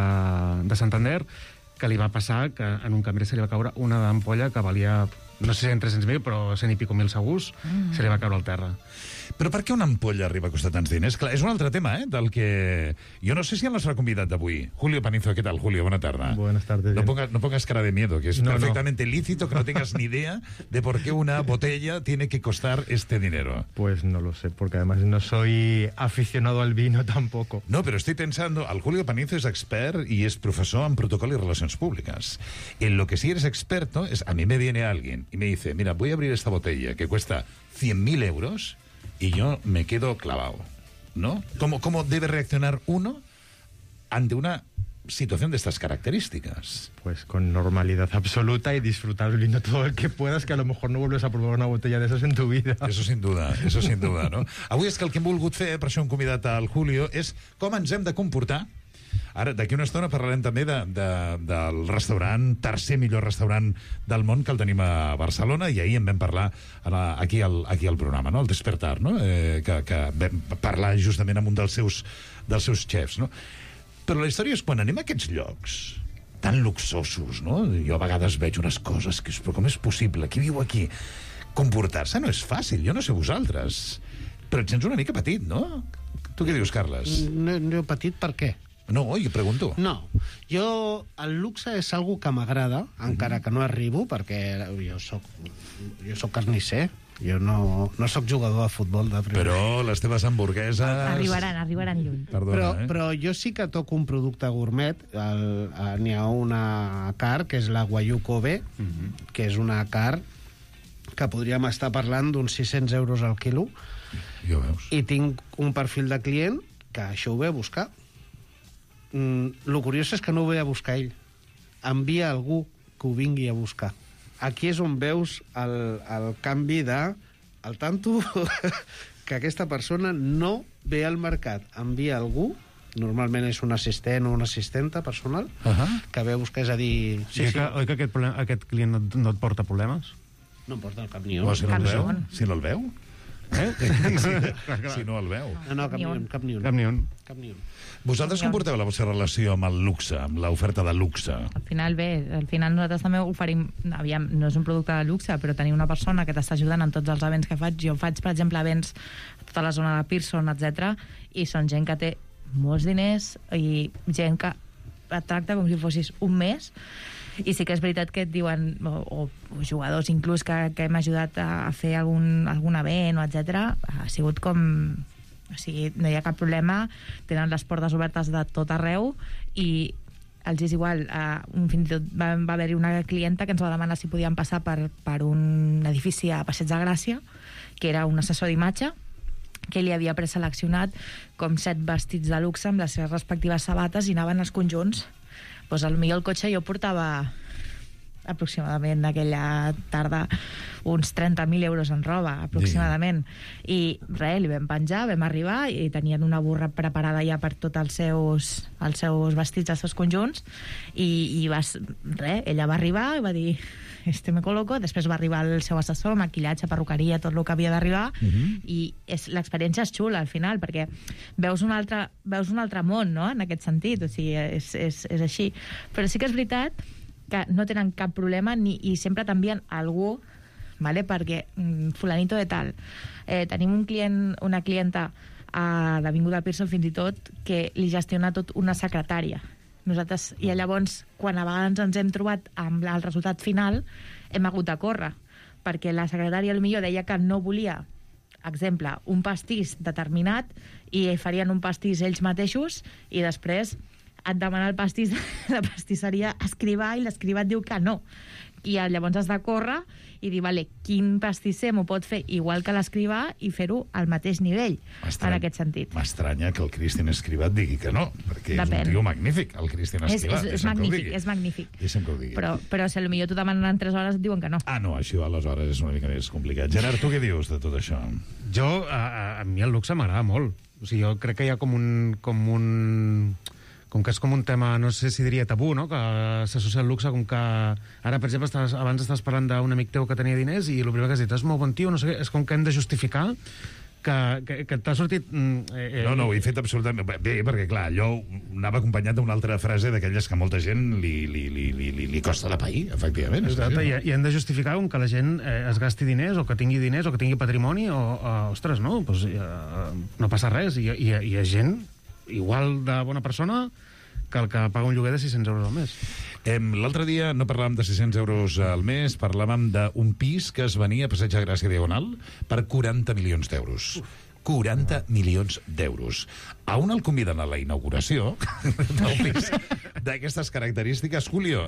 de Santander, que li va passar que en un cambrer se li va caure una ampolla que valia, no sé si en 300.000, però 100 i pico mil segurs, se li va caure al terra. Però per què una ampolla arriba a costar tants diners? Clar, és un altre tema, del que... Jo no sé si el nostre convidat d'avui, Julio Panizo, ¿qué tal, Julio? Buena tarde. Buenas tardes. No pongas cara de miedo, que es perfectamente lícito, que no tengas ni idea de por qué una botella tiene que costar este dinero. Pues no lo sé, porque además no soy aficionado al vino tampoco. No, pero estoy pensando, el Julio Panizo es expert y es profesor en protocolo y relaciones públicas. En lo que sí eres experto es, a mí me viene alguien y me dice, mira, voy a abrir esta botella que cuesta 100.000 euros y yo me quedo clavado, ¿no? ¿Cómo debe reaccionar uno ante una situación de estas características? Pues con normalidad absoluta y disfrutar el vino todo el que puedas, que a lo mejor no vuelves a probar una botella de esas en tu vida. Eso sin duda, no? Avui és que el que hem volgut fer, per això hem convidat al Julio, és com ens hem de comportar. Ara, d'aquí una estona parlarem també del restaurant, tercer millor restaurant del món, que el tenim a Barcelona, i ahir en vam parlar aquí al programa, no? El Despertar, no? Que vam parlar justament amb un dels seus xefs, no? Però la història és quan anem a aquests llocs tan luxosos, no? Jo a vegades veig unes coses que però com és possible? Qui viu aquí? Comportar-se no és fàcil, jo no sé vosaltres, però et sents una mica petit, no? Tu què dius, Carles? No petit per què? No, jo pregunto. No, el luxe és algo que m'agrada, encara que no arribo, perquè jo soc carnisser, jo no soc jugador de futbol de primera. Però les teves hamburgueses... Arribaran lluny. Perdona, però jo sí que toco un producte gourmet. N'hi ha una car, que és la Wagyu Kobe, que és una car que podríem estar parlant d'uns 600 euros al quilo. Ja ho veus. I tinc un perfil de client que això ho ve a buscar. Lo curiós és que no ho ve a buscar ell. Envia algú que ho vingui a buscar. Aquí és on veus el canvi el tanto que aquesta persona no ve al mercat. Envia algú, normalment és un assistent o una assistenta personal, que ve a buscar, és a dir... Oi que aquest client no et porta problemes? No em porta el cap ni un. Si no el veu? Si no el veu. No, cap ni un. Cap ni un. Vosaltres com porteu la vostra relació amb el luxe, amb l'oferta de luxe? Al final nosaltres també oferim, aviam, no és un producte de luxe, però tenir una persona que t'està ajudant en tots els events que faig. Jo faig, per exemple, events a tota la zona de Pearson, etc. I són gent que té molts diners i gent que et tracta com si fossis un mes. I sí que és veritat que et diuen, o jugadors inclús que hem ajudat a fer algun event, o etc. Ha sigut com... O sigui, no hi ha cap problema, tenen les portes obertes de tot arreu i els és igual. Fins i tot va haver-hi una clienta que ens va demanar si podíem passar per un edifici a Passeig de Gràcia, que era un assessor d'imatge, que li havia preseleccionat com 7 vestits de luxe amb les seves respectives sabates i anaven els conjunts. Doncs potser el cotxe jo portava aproximadament aquella tarda uns 30.000 euros en roba, aproximadament. I res, li vam penjar, vam arribar i tenien una burra preparada ja per tots els seus vestits, els seus conjunts, i ella va arribar i va dir me coloco, després va arribar el seu assessor, maquillatge, perruqueria, tot el que havia d'arribar, i l'experiència és xula al final, perquè veus un altre món, no?, en aquest sentit, o sigui, és així. Però sí que és veritat que no tenen cap problema i sempre t'envien algú, ¿vale? Perquè fulanito de tal. Tenim una clienta de l'Avinguda Pearson fins i tot que li gestiona tot una secretària. Nosaltres, i llavors, quan a vegades ens hem trobat amb el resultat final, hem hagut de córrer, perquè la secretària potser deia que no volia, exemple, un pastís determinat i farien un pastís ells mateixos i després et demana el pastís de la pastisseria escrivar i l'escriva et diu que no. I llavors has de córrer i dir, vale, quin pastisser m'ho pot fer igual que l'escrivà i fer-ho al mateix nivell, en aquest sentit. M'estranya que el Cristian Escrivat digui que no, perquè Depèn. És un tio magnífic, el Cristian Escrivat. És magnífic, és magnífic. Deixa'm que ho digui. Però si potser tu demanen en 3 hores et diuen que no. Ah, no, això aleshores és una mica més complicat. Gerard, tu què dius de tot això? Jo, a mi el luxe m'agrada molt. O sigui, jo crec que hi ha com que és com un tema, no sé si diria tabú, no?, que s'associa al luxe, com que... Ara, per exemple, abans estàs parlant d'un amic teu que tenia diners i el primer que has dit és molt bon tio, no sé què, és com que hem de justificar que t'ha sortit... No, ho he fet absolutament bé, perquè, clar, allò anava acompanyat d'una altra frase d'aquelles que a molta gent li costa de pair, efectivament. Exacte, i hem de justificar com que la gent es gasti diners, o que tingui diners, o que tingui patrimoni, ostres, no? Pues, no passa res, i hi ha gent igual de bona persona que el que paga un lloguer de 600 euros al mes. L'altre dia no parlàvem de 600 euros al mes, parlàvem d'un pis que es venia a Passeig de Gràcia Diagonal per 40 milions d'euros. 40 milions d'euros. A un el conviden a la inauguració del pis d'aquestes característiques. Julio,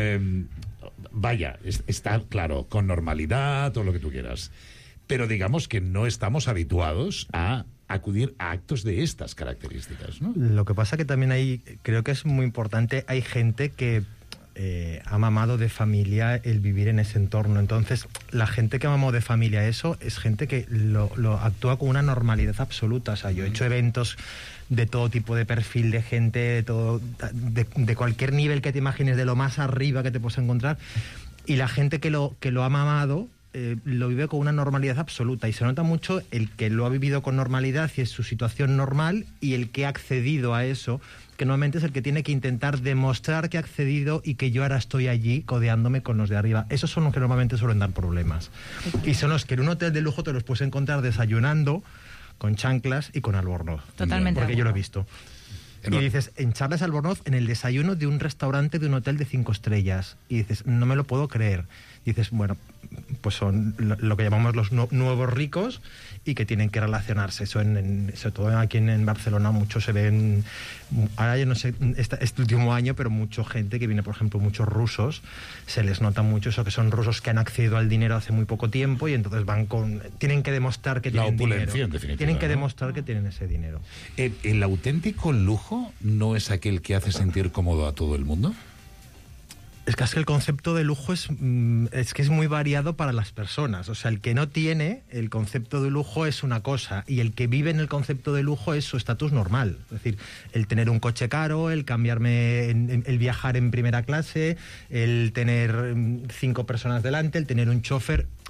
vaya, está claro, con normalidad, todo lo que tú quieras. Pero digamos que no estamos habituados a acudir a actos de estas características, ¿no? Lo que pasa que también creo que es muy importante, hay gente que ha mamado de familia el vivir en ese entorno. Entonces, la gente que ha mamado de familia eso es gente que lo actúa con una normalidad absoluta. O sea, yo he hecho eventos de todo tipo de perfil de gente, de cualquier nivel que te imagines, de lo más arriba que te puedes encontrar, y la gente que lo ha mamado lo vive con una normalidad absoluta, y se nota mucho el que lo ha vivido con normalidad y es su situación normal, y el que ha accedido a eso, que normalmente es el que tiene que intentar demostrar que ha accedido y que yo ahora estoy allí codeándome con los de arriba. Esos son los que normalmente suelen dar problemas. Y son los que en un hotel de lujo te los puedes encontrar desayunando con chanclas y con albornoz. Totalmente. Porque yo lo he visto. Y dices, en Charles Albornoz, en el desayuno de un restaurante de un hotel de 5 estrellas. Y dices, no me lo puedo creer. Y dices, bueno, pues son lo que llamamos los nuevos ricos y que tienen que relacionarse. Eso sobre todo aquí en Barcelona mucho se ven, ahora yo no sé, este último año, pero mucha gente que viene, por ejemplo, muchos rusos, se les nota mucho eso, que son rusos que han accedido al dinero hace muy poco tiempo y entonces tienen que demostrar que tienen dinero. La opulencia, en definitiva. Tienen que demostrar que tienen ese dinero. ¿El auténtico lujo no es aquel que hace sentir cómodo a todo el mundo? Es que el concepto de lujo es que es muy variado para las personas. O sea, el que no tiene el concepto de lujo es una cosa, y el que vive en el concepto de lujo es su estatus normal. Es decir, el tener un coche caro, el cambiarme, el viajar en primera clase, el tener 5 personas delante, el tener un chofer.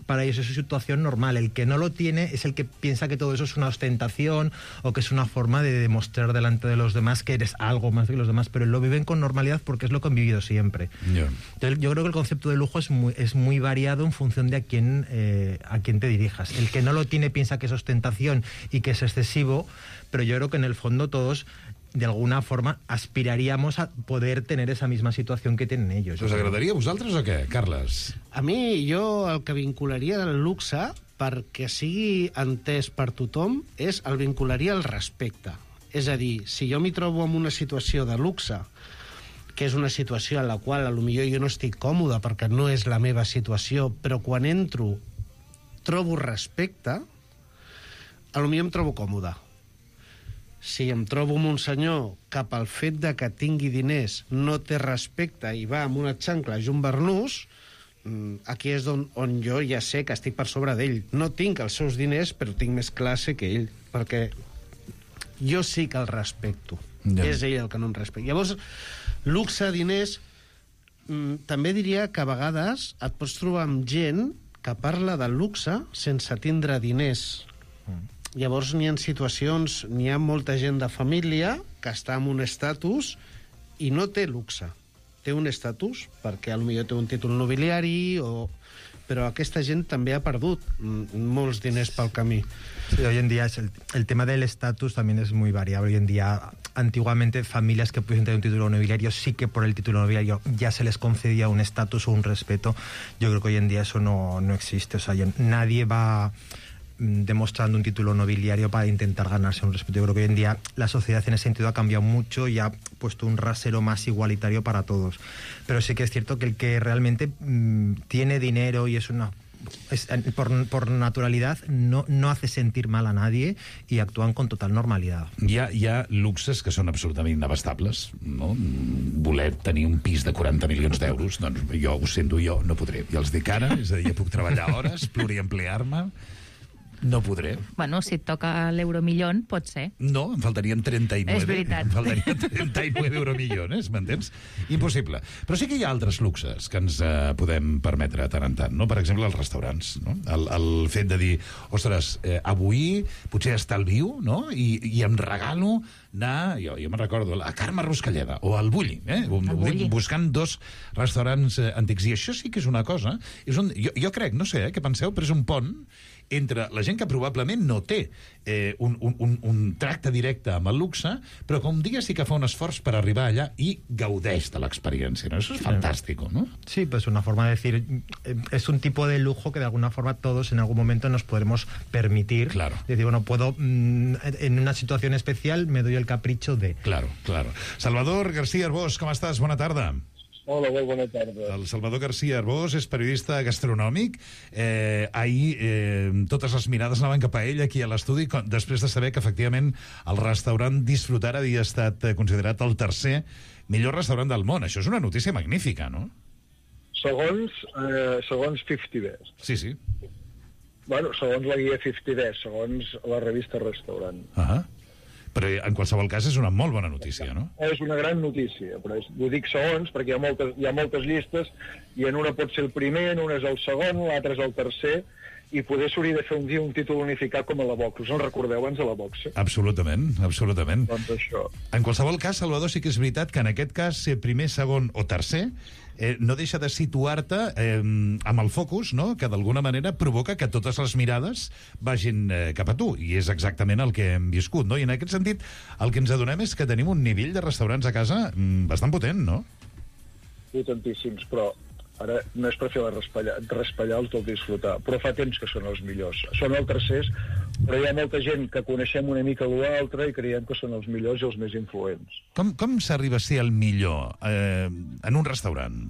para ellos es su situación normal. El que no lo tiene es el que piensa que todo eso es una ostentación o que es una forma de demostrar delante de los demás que eres algo más que los demás, pero lo viven con normalidad porque es lo que han vivido siempre. Entonces, yo creo que el concepto de lujo es muy variado en función de a quién te dirijas. El que no lo tiene piensa que es ostentación y que es excesivo, pero yo creo que en el fondo todos de alguna forma aspiraríamos a poder tener esa misma situació que tenen ells. Us agradaria a vosaltres o què, Carles? A mi, jo el que vincularia el luxe, perquè sigui entès per tothom, és el vincularia al respecte. És a dir, si jo m'hi trobo en una situació de luxe, que és una situació en la qual potser jo no estic còmode perquè no és la meva situació, però quan entro trobo respecte, potser em trobo còmode. Si em trobo amb un senyor que pel fet de que tingui diners no té respecte i va amb una xancla i un barnús, aquí és on jo ja sé que estic per sobre d'ell. No tinc els seus diners, però tinc més classe que ell, perquè jo sí que el respecto. És ell el que no em respecta. Llavors, luxe, diners, també diria que a vegades et pots trobar amb gent que parla de luxe sense tindre diners. Llavors n'hi ha situacions, n'hi ha molta gent de família que està en un estatus i no té luxe. Té un estatus perquè potser té un títol nobiliari, però aquesta gent també ha perdut molts diners pel camí. Sí, hoy en día el tema del estatus también es muy variable. Hoy en día, antiguamente, familias que pudiesen tener un título nobiliario, sí que por el título nobiliario ya se les concedía un estatus o un respeto. Yo creo que hoy en día eso no existe. O sea, nadie va demostrando un título nobiliario para intentar ganarse un respeto. Yo creo que hoy en día la sociedad en ese sentido ha cambiado mucho y ha puesto un rasero más igualitario para todos. Pero sí que es cierto que el que realmente tiene dinero y por naturalidad no hace sentir mal a nadie y actúan con total normalidad. Hi ha luxes que són absolutament inabastables, no? Voler tenir un pis de 40 milions d'euros, doncs jo ho sento, jo no podré. Ja els dic ara, és a dir, ja puc treballar hores, pluriemplear-me. No podré. Bueno, si et toca l'euromillón, pot ser. No, em faltarien 39. És veritat. Em faltarien 39 euromillones, m'entens? Impossible. Però sí que hi ha altres luxes que ens podem permetre tant en tant, no? Per exemple, els restaurants, no? El fet de dir, ostres, avui potser estalvio, no? I em regalo anar, jo me'n recordo, a Carme Ruscalleda o al Bulli, buscant dos restaurants antics. I això sí que és una cosa, jo crec, no sé què penseu, però és un pont entre la gent que probablement no té un tracte directe amb el luxe, però que un dia sí que fa un esforç per arribar allà i gaudeix de l'experiència, ¿no? Eso es fantástico, ¿no? Sí, pues una forma de decir, es un tipo de lujo que de alguna forma todos en algún momento nos podremos permitir. Claro. Es decir, bueno, puedo, en una situación especial, me doy el capricho de... Claro, claro. Salvador García Arbós, com estàs? Bona tarda. Hola, molt bona tarda. El Salvador García Arbós és periodista gastronòmic. Ahir totes les mirades anaven cap a ell aquí a l'estudi, després de saber que efectivament el restaurant Disfrutar havia estat considerat el tercer millor restaurant del món. Això és una notícia magnífica, no? Segons 50 Best. Sí, sí. Bueno, segons la guia 50 Best, segons la revista Restaurant. Però en qualsevol cas és una molt bona notícia, no? És una gran notícia, però ho dic segons perquè hi ha moltes llistes i en una pot ser el primer, en una és el segon, l'altre és el tercer, i poder s'hauria de fer un dia un títol unificat com a la Vox. Us en recordeu abans de la Vox? Absolutament, absolutament. Doncs això. En qualsevol cas, Salvador, sí que és veritat que en aquest cas ser primer, segon o tercer no deixa de situar-te amb el focus, no? Que d'alguna manera provoca que totes les mirades vagin cap a tu, i és exactament el que hem viscut, no? I en aquest sentit el que ens adonem és que tenim un nivell de restaurants a casa bastant potent, no? Potentíssims, però ara no és per fer raspallar els del Disfrutar, però fa temps que són els millors. Són els tercers, però hi ha molta gent que coneixem una mica l'altre i creiem que són els millors i els més influents. Com s'arriba a ser el millor en un restaurant?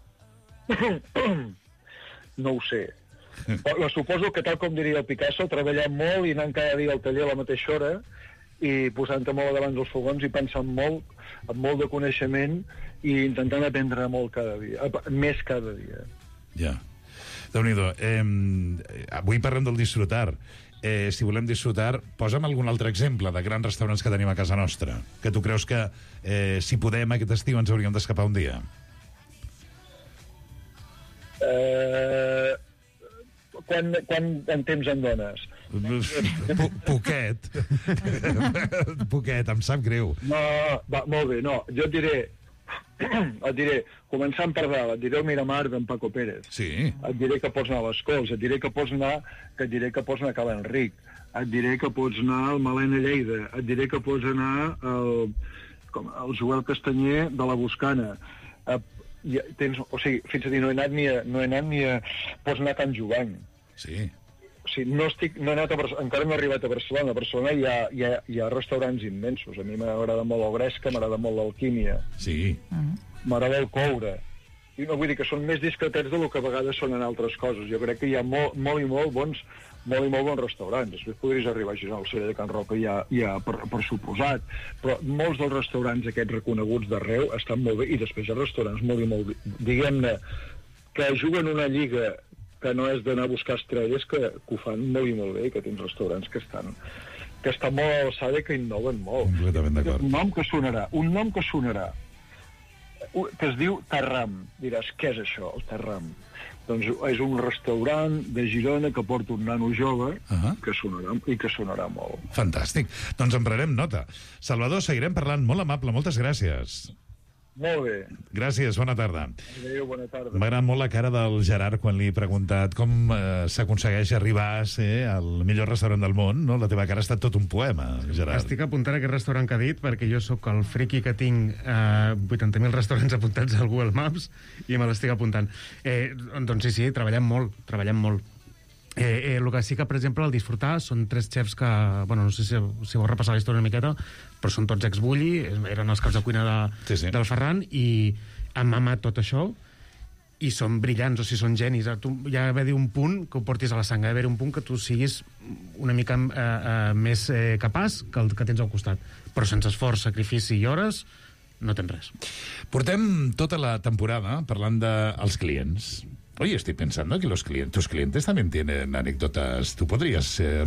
No ho sé. Però suposo que, tal com diria el Picasso, treballant molt i anant cada dia al taller a la mateixa hora i posant-te molt davant dels fogons i pensant molt, amb molt de coneixement i intentant aprendre molt cada dia, més cada dia. Ja. Déu-n'hi-do. Avui parlem del Disfrutar. Si volem disfrutar, posa'm algun altre exemple de grans restaurants que tenim a casa nostra, que tu creus que si podem aquest estiu ens hauríem d'escapar un dia. quan en temps en dones? Poquet. Poquet, em sap greu. No, va, molt bé, no. Jo et diré, començant per dalt, et diré el Miramar d'en Paco Pérez. Sí. Et diré que pots anar a les Cols, et diré que pots anar a Cal Enric, et diré que pots anar al Malena Lleida, et diré que pots anar al Joel Castanyer de la Boscana. Fins a dir, no he anat ni a... Pots anar a Can Jovany. Sí. O sigui, no he anat encara no he arribat a Barcelona. A Barcelona hi ha restaurants immensos. A mi m'agrada molt el Gresca, m'agrada molt l'Alquímia. Sí. M'agrada el Coure. I no vull dir que són més discretets del que a vegades són en altres coses. Jo crec que hi ha molt bons restaurants. Després podries arribar a Girona, al Celler de Can Roca hi ha per suposat. Però molts dels restaurants aquests reconeguts d'arreu estan molt bé. I després hi ha restaurants molt, diguem-ne, que juguen una lliga que no és d'anar a buscar estrelles, que ho fan molt bé, que tens restaurants que estan molt a l'alçada i que innoven molt. Completament d'acord. Un nom que sonarà, que es diu Terram. Diràs, què és això, el Terram? Doncs és un restaurant de Girona que porta un nano jove que sonarà molt. Fantàstic. Doncs en prenem nota. Salvador, seguirem parlant. Molt amable, moltes gràcies. Molt bé. Gràcies, bona tarda. Adéu, bona tarda. M'ha agradat molt la cara del Gerard quan li he preguntat com s'aconsegueix arribar a ser el millor restaurant del món, no? La teva cara ha estat tot un poema, Gerard. Estic apuntant aquest restaurant que ha dit perquè jo sóc el friki que tinc 80.000 restaurants apuntats al Google Maps i me l'estic apuntant. Doncs sí, treballem molt. El que sí que, per exemple, al Disfrutar són 3 xefs que, bueno, no sé si vau repassar la història una miqueta, però són tots ex-Bulli, eren els caps de cuina del Ferran, i han mamat tot això, i són brillants, o sigui, són genis. Hi ha d'haver un punt que ho portis a la sang, hi ha d'haver un punt que tu siguis una mica més capaç que el que tens al costat. Però sense esforç, sacrifici i hores, no tens res. Portem tota la temporada parlant dels clients. Oye, estoy pensando que tus clientes también tienen anécdotas. ¿Tú podrías ser...?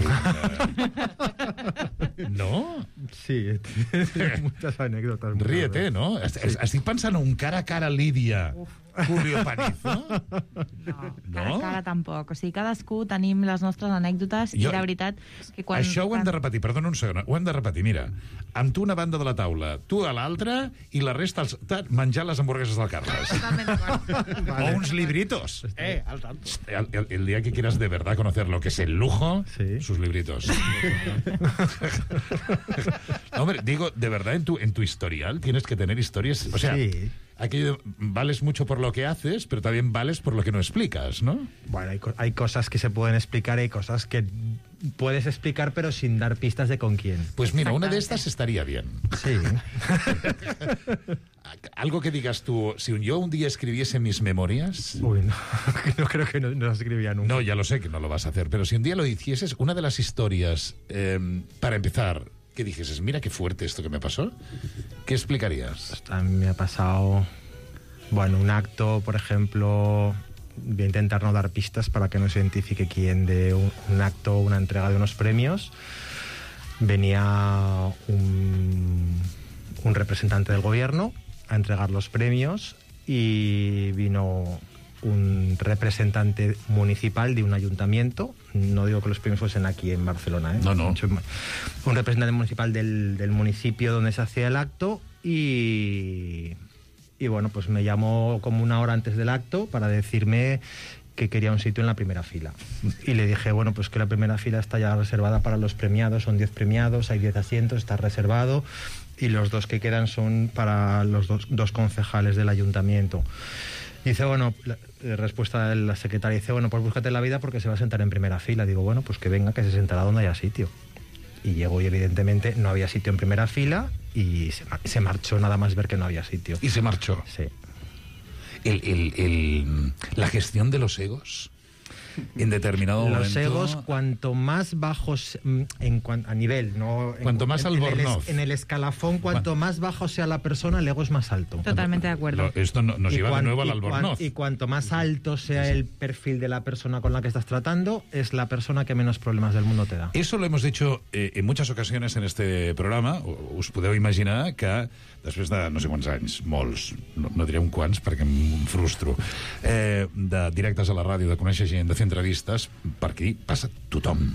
¿No? Sí, tiene muchas anécdotas. Ríete, ¿no? Estic pensant un cara a cara Lídia Julio Panizo. No, cara tampoc. O sigui, cadascú tenim les nostres anècdotes i la veritat que quan... Això ho hem de repetir, perdona un segon, ho hem de repetir, mira. Amb tu una banda de la taula, tu a l'altra i la resta menjar les hamburgueses del Carles. O uns libritos. Al tanto. El día que quieras de verdad conocer lo que es el lujo, sus libritos. No, hombre, digo, de verdad, en tu historial tienes que tener historias, o sea... Sí. Aquello, vales mucho por lo que haces, pero también vales por lo que no explicas, ¿no? Bueno, hay cosas que se pueden explicar y hay cosas que puedes explicar pero sin dar pistas de con quién. Pues mira, una de estas estaría bien. Sí. Algo que digas tú, si yo un día escribiese mis memorias... Uy, no creo que no las escribía nunca. No, ya lo sé que no lo vas a hacer, pero si un día lo hicieses, una de las historias, para empezar... ¿Qué dijeses? Mira qué fuerte esto que me pasó. ¿Qué explicarías? A mí me ha pasado, bueno, un acto, por ejemplo, voy a intentar no dar pistas para que no se identifique quién, de un acto, una entrega de unos premios. Venía un representante del gobierno a entregar los premios y vino un representante municipal de un ayuntamiento, no digo que los premios fuesen aquí en Barcelona, No. Un representante municipal del municipio donde se hacía el acto y bueno, pues me llamó como una hora antes del acto para decirme que quería un sitio en la primera fila. Y le dije, bueno, pues que la primera fila está ya reservada para los premiados, son 10 premiados, hay 10 asientos, está reservado, y los 2 que quedan son para los dos concejales del ayuntamiento. Y dice, bueno, la respuesta de la secretaria dice, bueno, pues búscate la vida porque se va a sentar en primera fila. Digo, bueno, pues que venga, que se sentará donde haya sitio. Y llegó y evidentemente no había sitio en primera fila y se marchó nada más ver que no había sitio. ¿Y se marchó? Sí. La gestión de los egos en determinado momento... Los egos, cuanto más bajos a nivel, no... Cuanto más albornoz. En el escalafón, cuanto más bajo sea la persona, el ego es más alto. Totalmente de acuerdo. Esto nos lleva de nuevo al albornoz. Y cuanto más alto sea el perfil de la persona con la que estás tratando, es la persona que menos problemas del mundo te da. Eso lo hemos dicho en muchas ocasiones en este programa. Us podeu imaginar que després de no sé quants anys, molts, no diré un quants perquè em frustro, de directes a la ràdio, de conèixer gent, de fer fer entrevistes, per aquí passa tothom,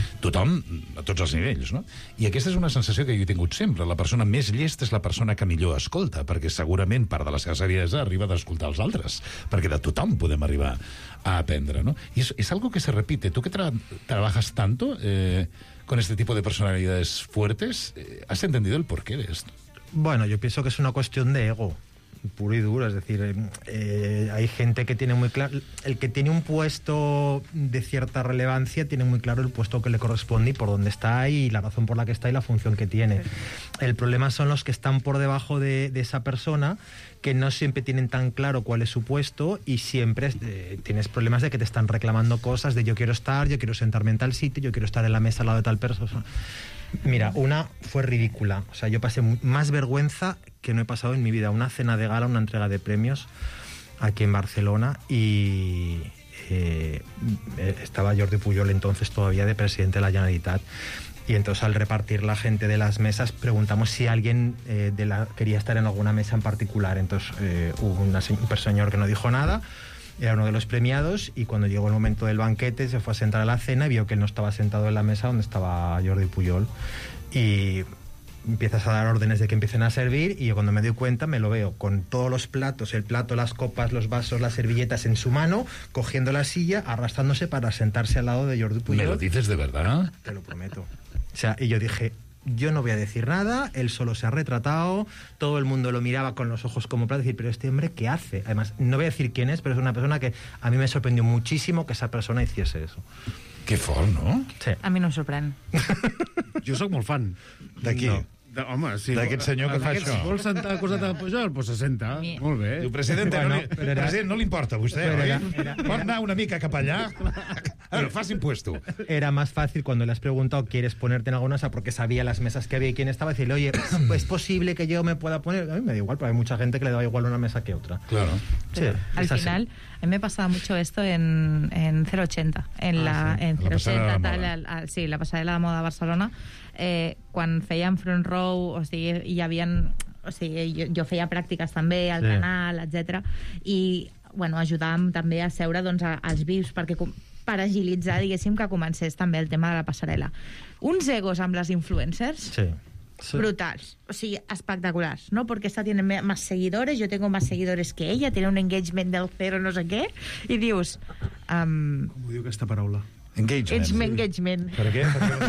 a tots els nivells, no? I aquesta és una sensació que jo he tingut sempre. La persona més llesta és la persona que millor escolta, perquè segurament part de la seva saviesa arriba d'escoltar els altres, perquè de tothom podem arribar a aprendre, ¿no? Y es algo que se repite. Tú que trabajas tanto con este tipo de personalidades fuertes, ¿has entendido el porqué de esto? Bueno, yo pienso que es una cuestión de ego, puro y duro. Es decir, hay gente que tiene muy claro, el que tiene un puesto de cierta relevancia tiene muy claro el puesto que le corresponde y por dónde está y la razón por la que está y la función que tiene. El problema son los que están por debajo de esa persona, que no siempre tienen tan claro cuál es su puesto y siempre tienes problemas de que te están reclamando cosas de yo quiero sentarme en tal sitio, yo quiero estar en la mesa al lado de tal persona. Mira, una fue ridícula. O sea, yo pasé más vergüenza que no he pasado en mi vida. Una cena de gala, una entrega de premios aquí en Barcelona y estaba Jordi Pujol entonces todavía de presidente de la Generalitat. Y entonces al repartir la gente de las mesas preguntamos si alguien quería estar en alguna mesa en particular. Entonces hubo un señor que no dijo nada, era uno de los premiados, y cuando llegó el momento del banquete se fue a sentar a la cena y vio que él no estaba sentado en la mesa donde estaba Jordi Pujol. Y empiezas a dar órdenes de que empiecen a servir y yo cuando me doy cuenta me lo veo con todos los platos, el plato, las copas, los vasos, las servilletas en su mano, cogiendo la silla, arrastrándose para sentarse al lado de Jordi Pujol. ¿Me lo dices de verdad? Te lo prometo. O sea, y yo dije, yo no voy a decir nada, él solo se ha retratado, todo el mundo lo miraba con los ojos como para decir, pero este hombre, ¿qué hace? Además, no voy a decir quién es, pero es una persona que a mí me sorprendió muchísimo que esa persona hiciese eso. Que fort, no? Sí. A mi no em sorprèn. Jo sóc molt fan. De qui? No. Home, sí. D'aquest senyor que fa això. Vol sentar acusat de Pujol? Doncs se senta. Molt bé. Diu, president, no li importa a vostè, oi? Pot anar una mica cap allà? A ver, fas impuesto. Era más fácil cuando le has preguntado ¿quieres ponerte en alguna mesa? Porque sabía las mesas que había y quién estaba, decirle, oye, ¿es posible que yo me pueda poner? A mí me da igual, pero hay mucha gente que le da igual una mesa que otra. Claro. Sí, al final, a mí me pasaba mucho esto en 080, en 080, sí, la passarel·la de moda de Barcelona, quan fèiem front row, o sigui, hi havia, o sigui, jo feia pràctiques també al canal, etc. I bueno, ajudàvem també a seure doncs, als VIPs per agilitzar, diguéssim, que comencés també el tema de la passarel·la. Uns egos amb les influencers brutals, o sigui, espectaculars, ¿no? Porque esta tiene más seguidores, yo tengo más seguidores que ella, tiene un engagement del 0 no sé què, i dius... Com ho diu aquesta paraula? Engagement. Per què?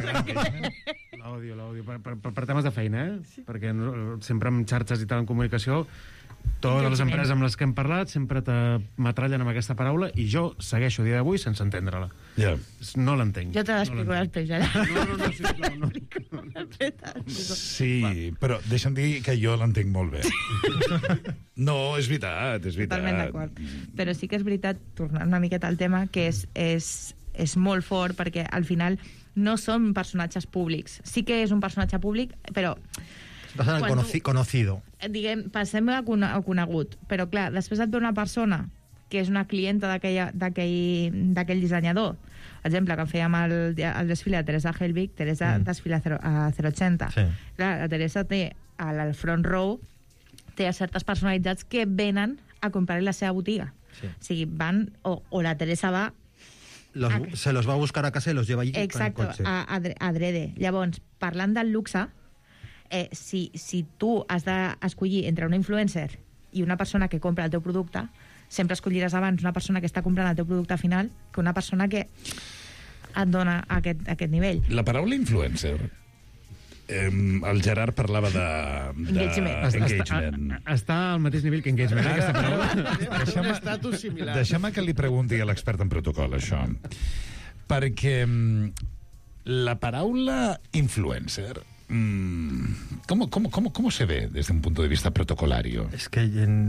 L'odio. Per temes de feina, perquè sempre en xarxes i tal en comunicació totes les empreses amb les que hem parlat sempre te matrallen amb aquesta paraula i jo segueixo a dia d'avui sense entendre-la. No l'entenc. Jo te l'explico després, ara. Sí, però deixa'm dir que jo l'entenc molt bé. No, és veritat. Totalment d'acord. Però sí que és veritat, tornant una miqueta al tema, que és molt fort perquè al final no són personatges públics. Sí que és un personatge públic, però... conocido. Diguem, passem a conegut, però clar, després et ve una persona que és una clienta d'aquell dissenyador, per exemple, que fèiem el desfile de Teresa Helbig, Teresa desfila a 080. Sí. Clar, la Teresa té al front row, té certes personalitats que venen a comprar la seva botiga. Sí. O sigui, van, o la Teresa va... Se los va a buscar a casa y los lleva allí. Exacto, adrede. Llavors, parlant del luxe, si tu has d'escollir entre una influencer i una persona que compra el teu producte, sempre escolliràs abans una persona que està comprant el teu producte final que una persona que et dona aquest nivell. La paraula influencer, el Gerard parlava de engagement. Està al mateix nivell que engagement, aquesta paraula. Deixa'm que li pregunti a l'expert en protocol, això. Perquè la paraula influencer... ¿Cómo se ve desde un punto de vista protocolario? Es que,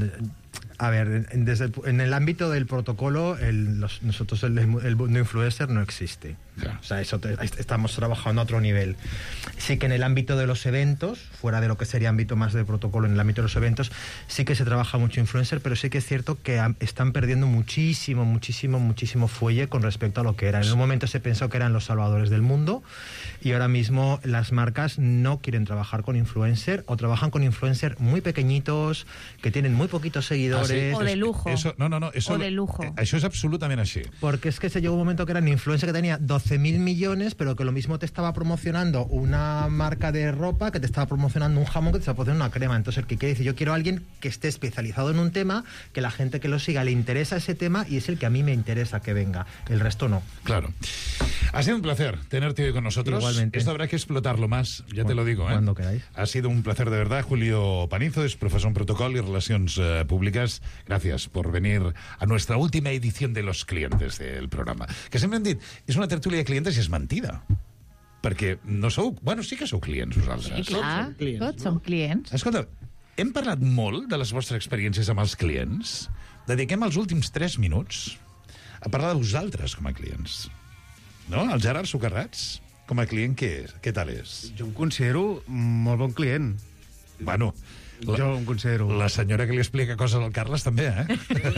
en el ámbito del protocolo, nosotros el mundo influencer no existe. Claro. O sea, estamos trabajando a otro nivel. Sí que en el ámbito de los eventos, fuera de lo que sería ámbito más de protocolo, en el ámbito de los eventos, sí que se trabaja mucho influencer, pero sí que es cierto que están perdiendo muchísimo fuelle con respecto a lo que eran. En un momento se pensó que eran los salvadores del mundo y ahora mismo las marcas no quieren trabajar con influencer o trabajan con influencer muy pequeñitos, que tienen muy poquitos seguidores. O de lujo. O de lujo. Això és absolutament així. Porque es que se llegó un momento que era un influencer que tenía 12.000 millones, pero que lo mismo te estaba promocionando una marca de ropa, que te estaba promocionando un jamón, que te estaba promocionando una crema. Entonces, el que quiere decir, yo quiero a alguien que esté especializado en un tema, que la gente que lo siga le interesa ese tema y es el que a mí me interesa que venga. El resto no. Claro. Ha sido un placer tenerte hoy con nosotros. Igualmente. Esto habrá que explotarlo más, ya te lo digo. Cuando queráis. Ha sido un placer de verdad. Julio Panizo es profesor en Protocol y Relacions Públicas. Gracias por venir a nuestra última edición de Los Clientes del programa. Que sempre hem dit, és una tertúlia de clientes i és mentida. Perquè no sou... Bueno, sí que sou clients, vosaltres. Sí, clar, tots som clients. Escolta, hem parlat molt de les vostres experiències amb els clients. Dediquem els últims 3 minuts a parlar de vosaltres com a clients. No? El Gerard Socarrats, com a client, què tal és? Jo em considero molt bon client. Bueno, jo em considero... La senyora que li explica coses al Carles també, eh?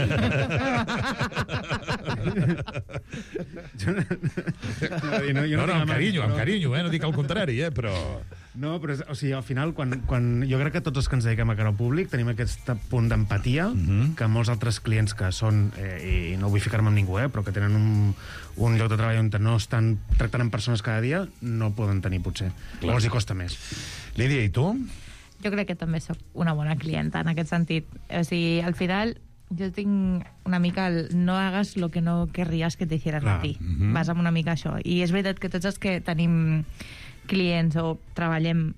No, amb carinyo, eh? No dic el contrari, eh? Però... No, però o sigui, al final, quan jo crec que tots els que ens dediquem a cara al públic tenim aquest punt d'empatia que molts altres clients que són, i no vull ficar-me amb ningú, però que tenen un lloc de treball on no estan tractant amb persones cada dia, no poden tenir, potser. O els hi costa més. Lídia, i tu? Jo crec que també sóc una bona clienta en aquest sentit. O sigui, al final jo tinc una mica el no hagas lo que no querrías que te hicieran a ti. Vas amb una mica això. I és veritat que tots els que tenim clients o treballem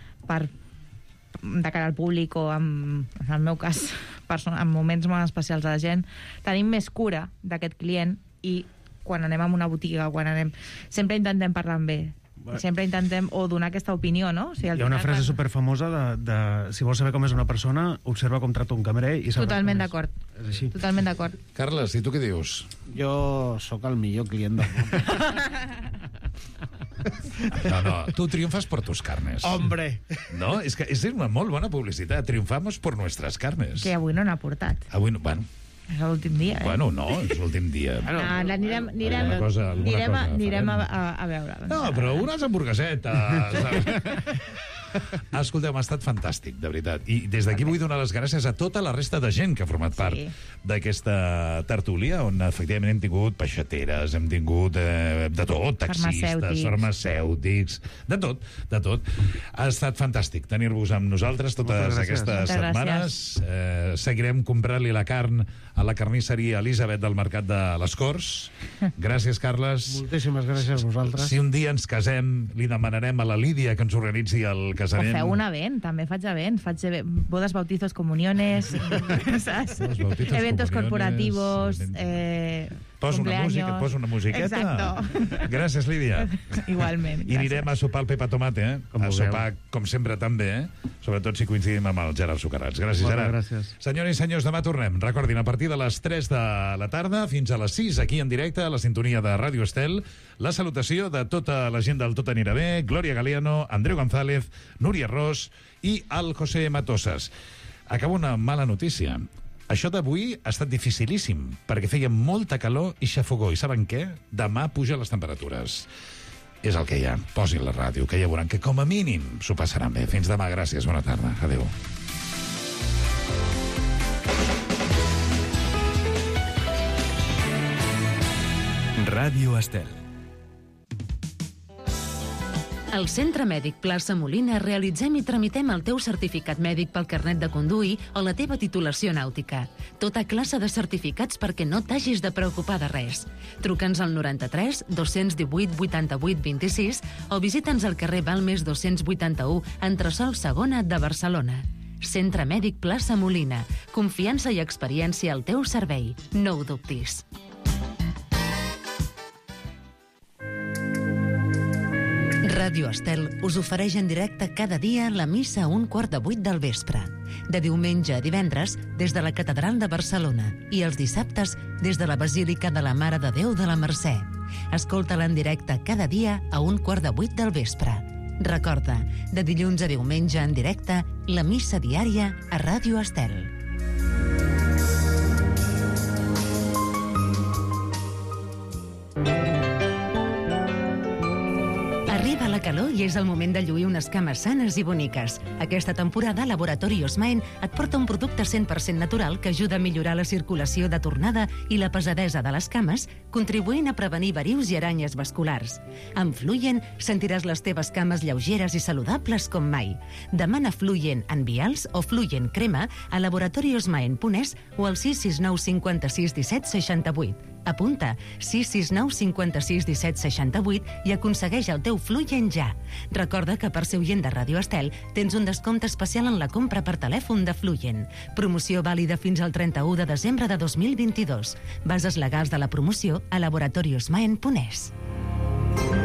de cara al públic o en el meu cas en moments molt especials de la gent, tenim més cura d'aquest client i quan anem a una botiga, sempre intentem parlar amb ell. Sempre intentem donar aquesta opinió, no? O sigui, hi ha una frase superfamosa de si vols saber com és una persona, observa com tracta un cambrer i sabràs. Totalment d'acord. És així. Totalment d'acord. Carles, i tu què dius? Jo sóc el millor client del món. No, tu triunfas por tus carnes. Hombre! No, és que és una molt bona publicitat. Triunfamos por nuestras carnes. Que avui no n'ha portat. Avui no, bueno. És l'últim dia, eh? Bueno, no, és l'últim dia. Anirem a veure. No, però unes hamburguesetes, saps? Escolteu, ha estat fantàstic, de veritat. I des d'aquí vull donar les gràcies a tota la resta de gent que ha format part d'aquesta tertúlia, on efectivament hem tingut peixateres, hem tingut de tot, taxistes, farmacèutics, de tot. Ha estat fantàstic tenir-vos amb nosaltres totes aquestes setmanes. Seguirem comprant-li la carn a la carnisseria Elisabet del Mercat de les Corts. Gràcies, Carles. Moltíssimes gràcies a vosaltres. Si un dia ens casem, li demanarem a la Lídia que ens organitzi el casament. O feu un event, també faig events. Faig bodes, bautizos, comuniones, saps? Eventos corporativos, Posa una musiqueta. Exacto. Gràcies, Lídia. Igualment. I anirem a sopar al Pepa Tomate, eh? A sopar, com sempre, també, eh? Sobretot si coincidim amb el Gerard Socarrats. Gràcies, Gerard. Gràcies. Senyores i senyors, demà tornem. Recordin, a partir de les 3 de la tarda fins a les 6, aquí en directe, a la sintonia de Ràdio Estel, la salutació de tota la gent del Tot anirà bé, Glòria Galeano, Andreu González, Núria Ros i el José Matosas. Acabo una mala notícia. Això d'avui ha estat dificilíssim, perquè feia molta calor i xafogor. I saben què? Demà puja les temperatures. És el que hi ha. Posin la ràdio, que ja veuran que com a mínim s'ho passaran bé. Fins demà, gràcies, bona tarda. Adéu. Ràdio Estel. Al Centre Mèdic Plaça Molina realitzem i tramitem el teu certificat mèdic pel carnet de conduir o la teva titulació nàutica. Tota classe de certificats perquè no t'hagis de preocupar de res. Truca'ns al 93 218 88 26 o visita'ns al carrer Balmes 281, entresòl Segona de Barcelona. Centre Mèdic Plaça Molina. Confiança i experiència al teu servei. No ho dubtis. Ràdio Estel us ofereix en directe cada dia la missa a 7:15 del vespre. De diumenge a divendres, des de la Catedral de Barcelona i els dissabtes des de la Basílica de la Mare de Déu de la Mercè. Escolta-la en directe cada dia a 7:15 del vespre. Recorda, de dilluns a diumenge en directe, la missa diària a Ràdio Estel. Arriba la calor i és el moment de lluir unes cames sanes i boniques. Aquesta temporada, Laboratori Osmaen et porta un producte 100% natural que ajuda a millorar la circulació de tornada i la pesadesa de les cames, contribuint a prevenir varius i aranyes vasculars. Amb Fluyen sentiràs les teves cames lleugeres i saludables com mai. Demana Fluyen en vials o Fluyen crema a laboratoriosmaen.es o al 669 56 17 68. Apunta 669 56 17 68 i aconsegueix el teu Fluyen ja. Recorda que per ser oient de Ràdio Estel tens un descompte especial en la compra per telèfon de Fluyen. Promoció vàlida fins al 31 de desembre de 2022. Bases legals de la promoció a laboratoriosmaen.es.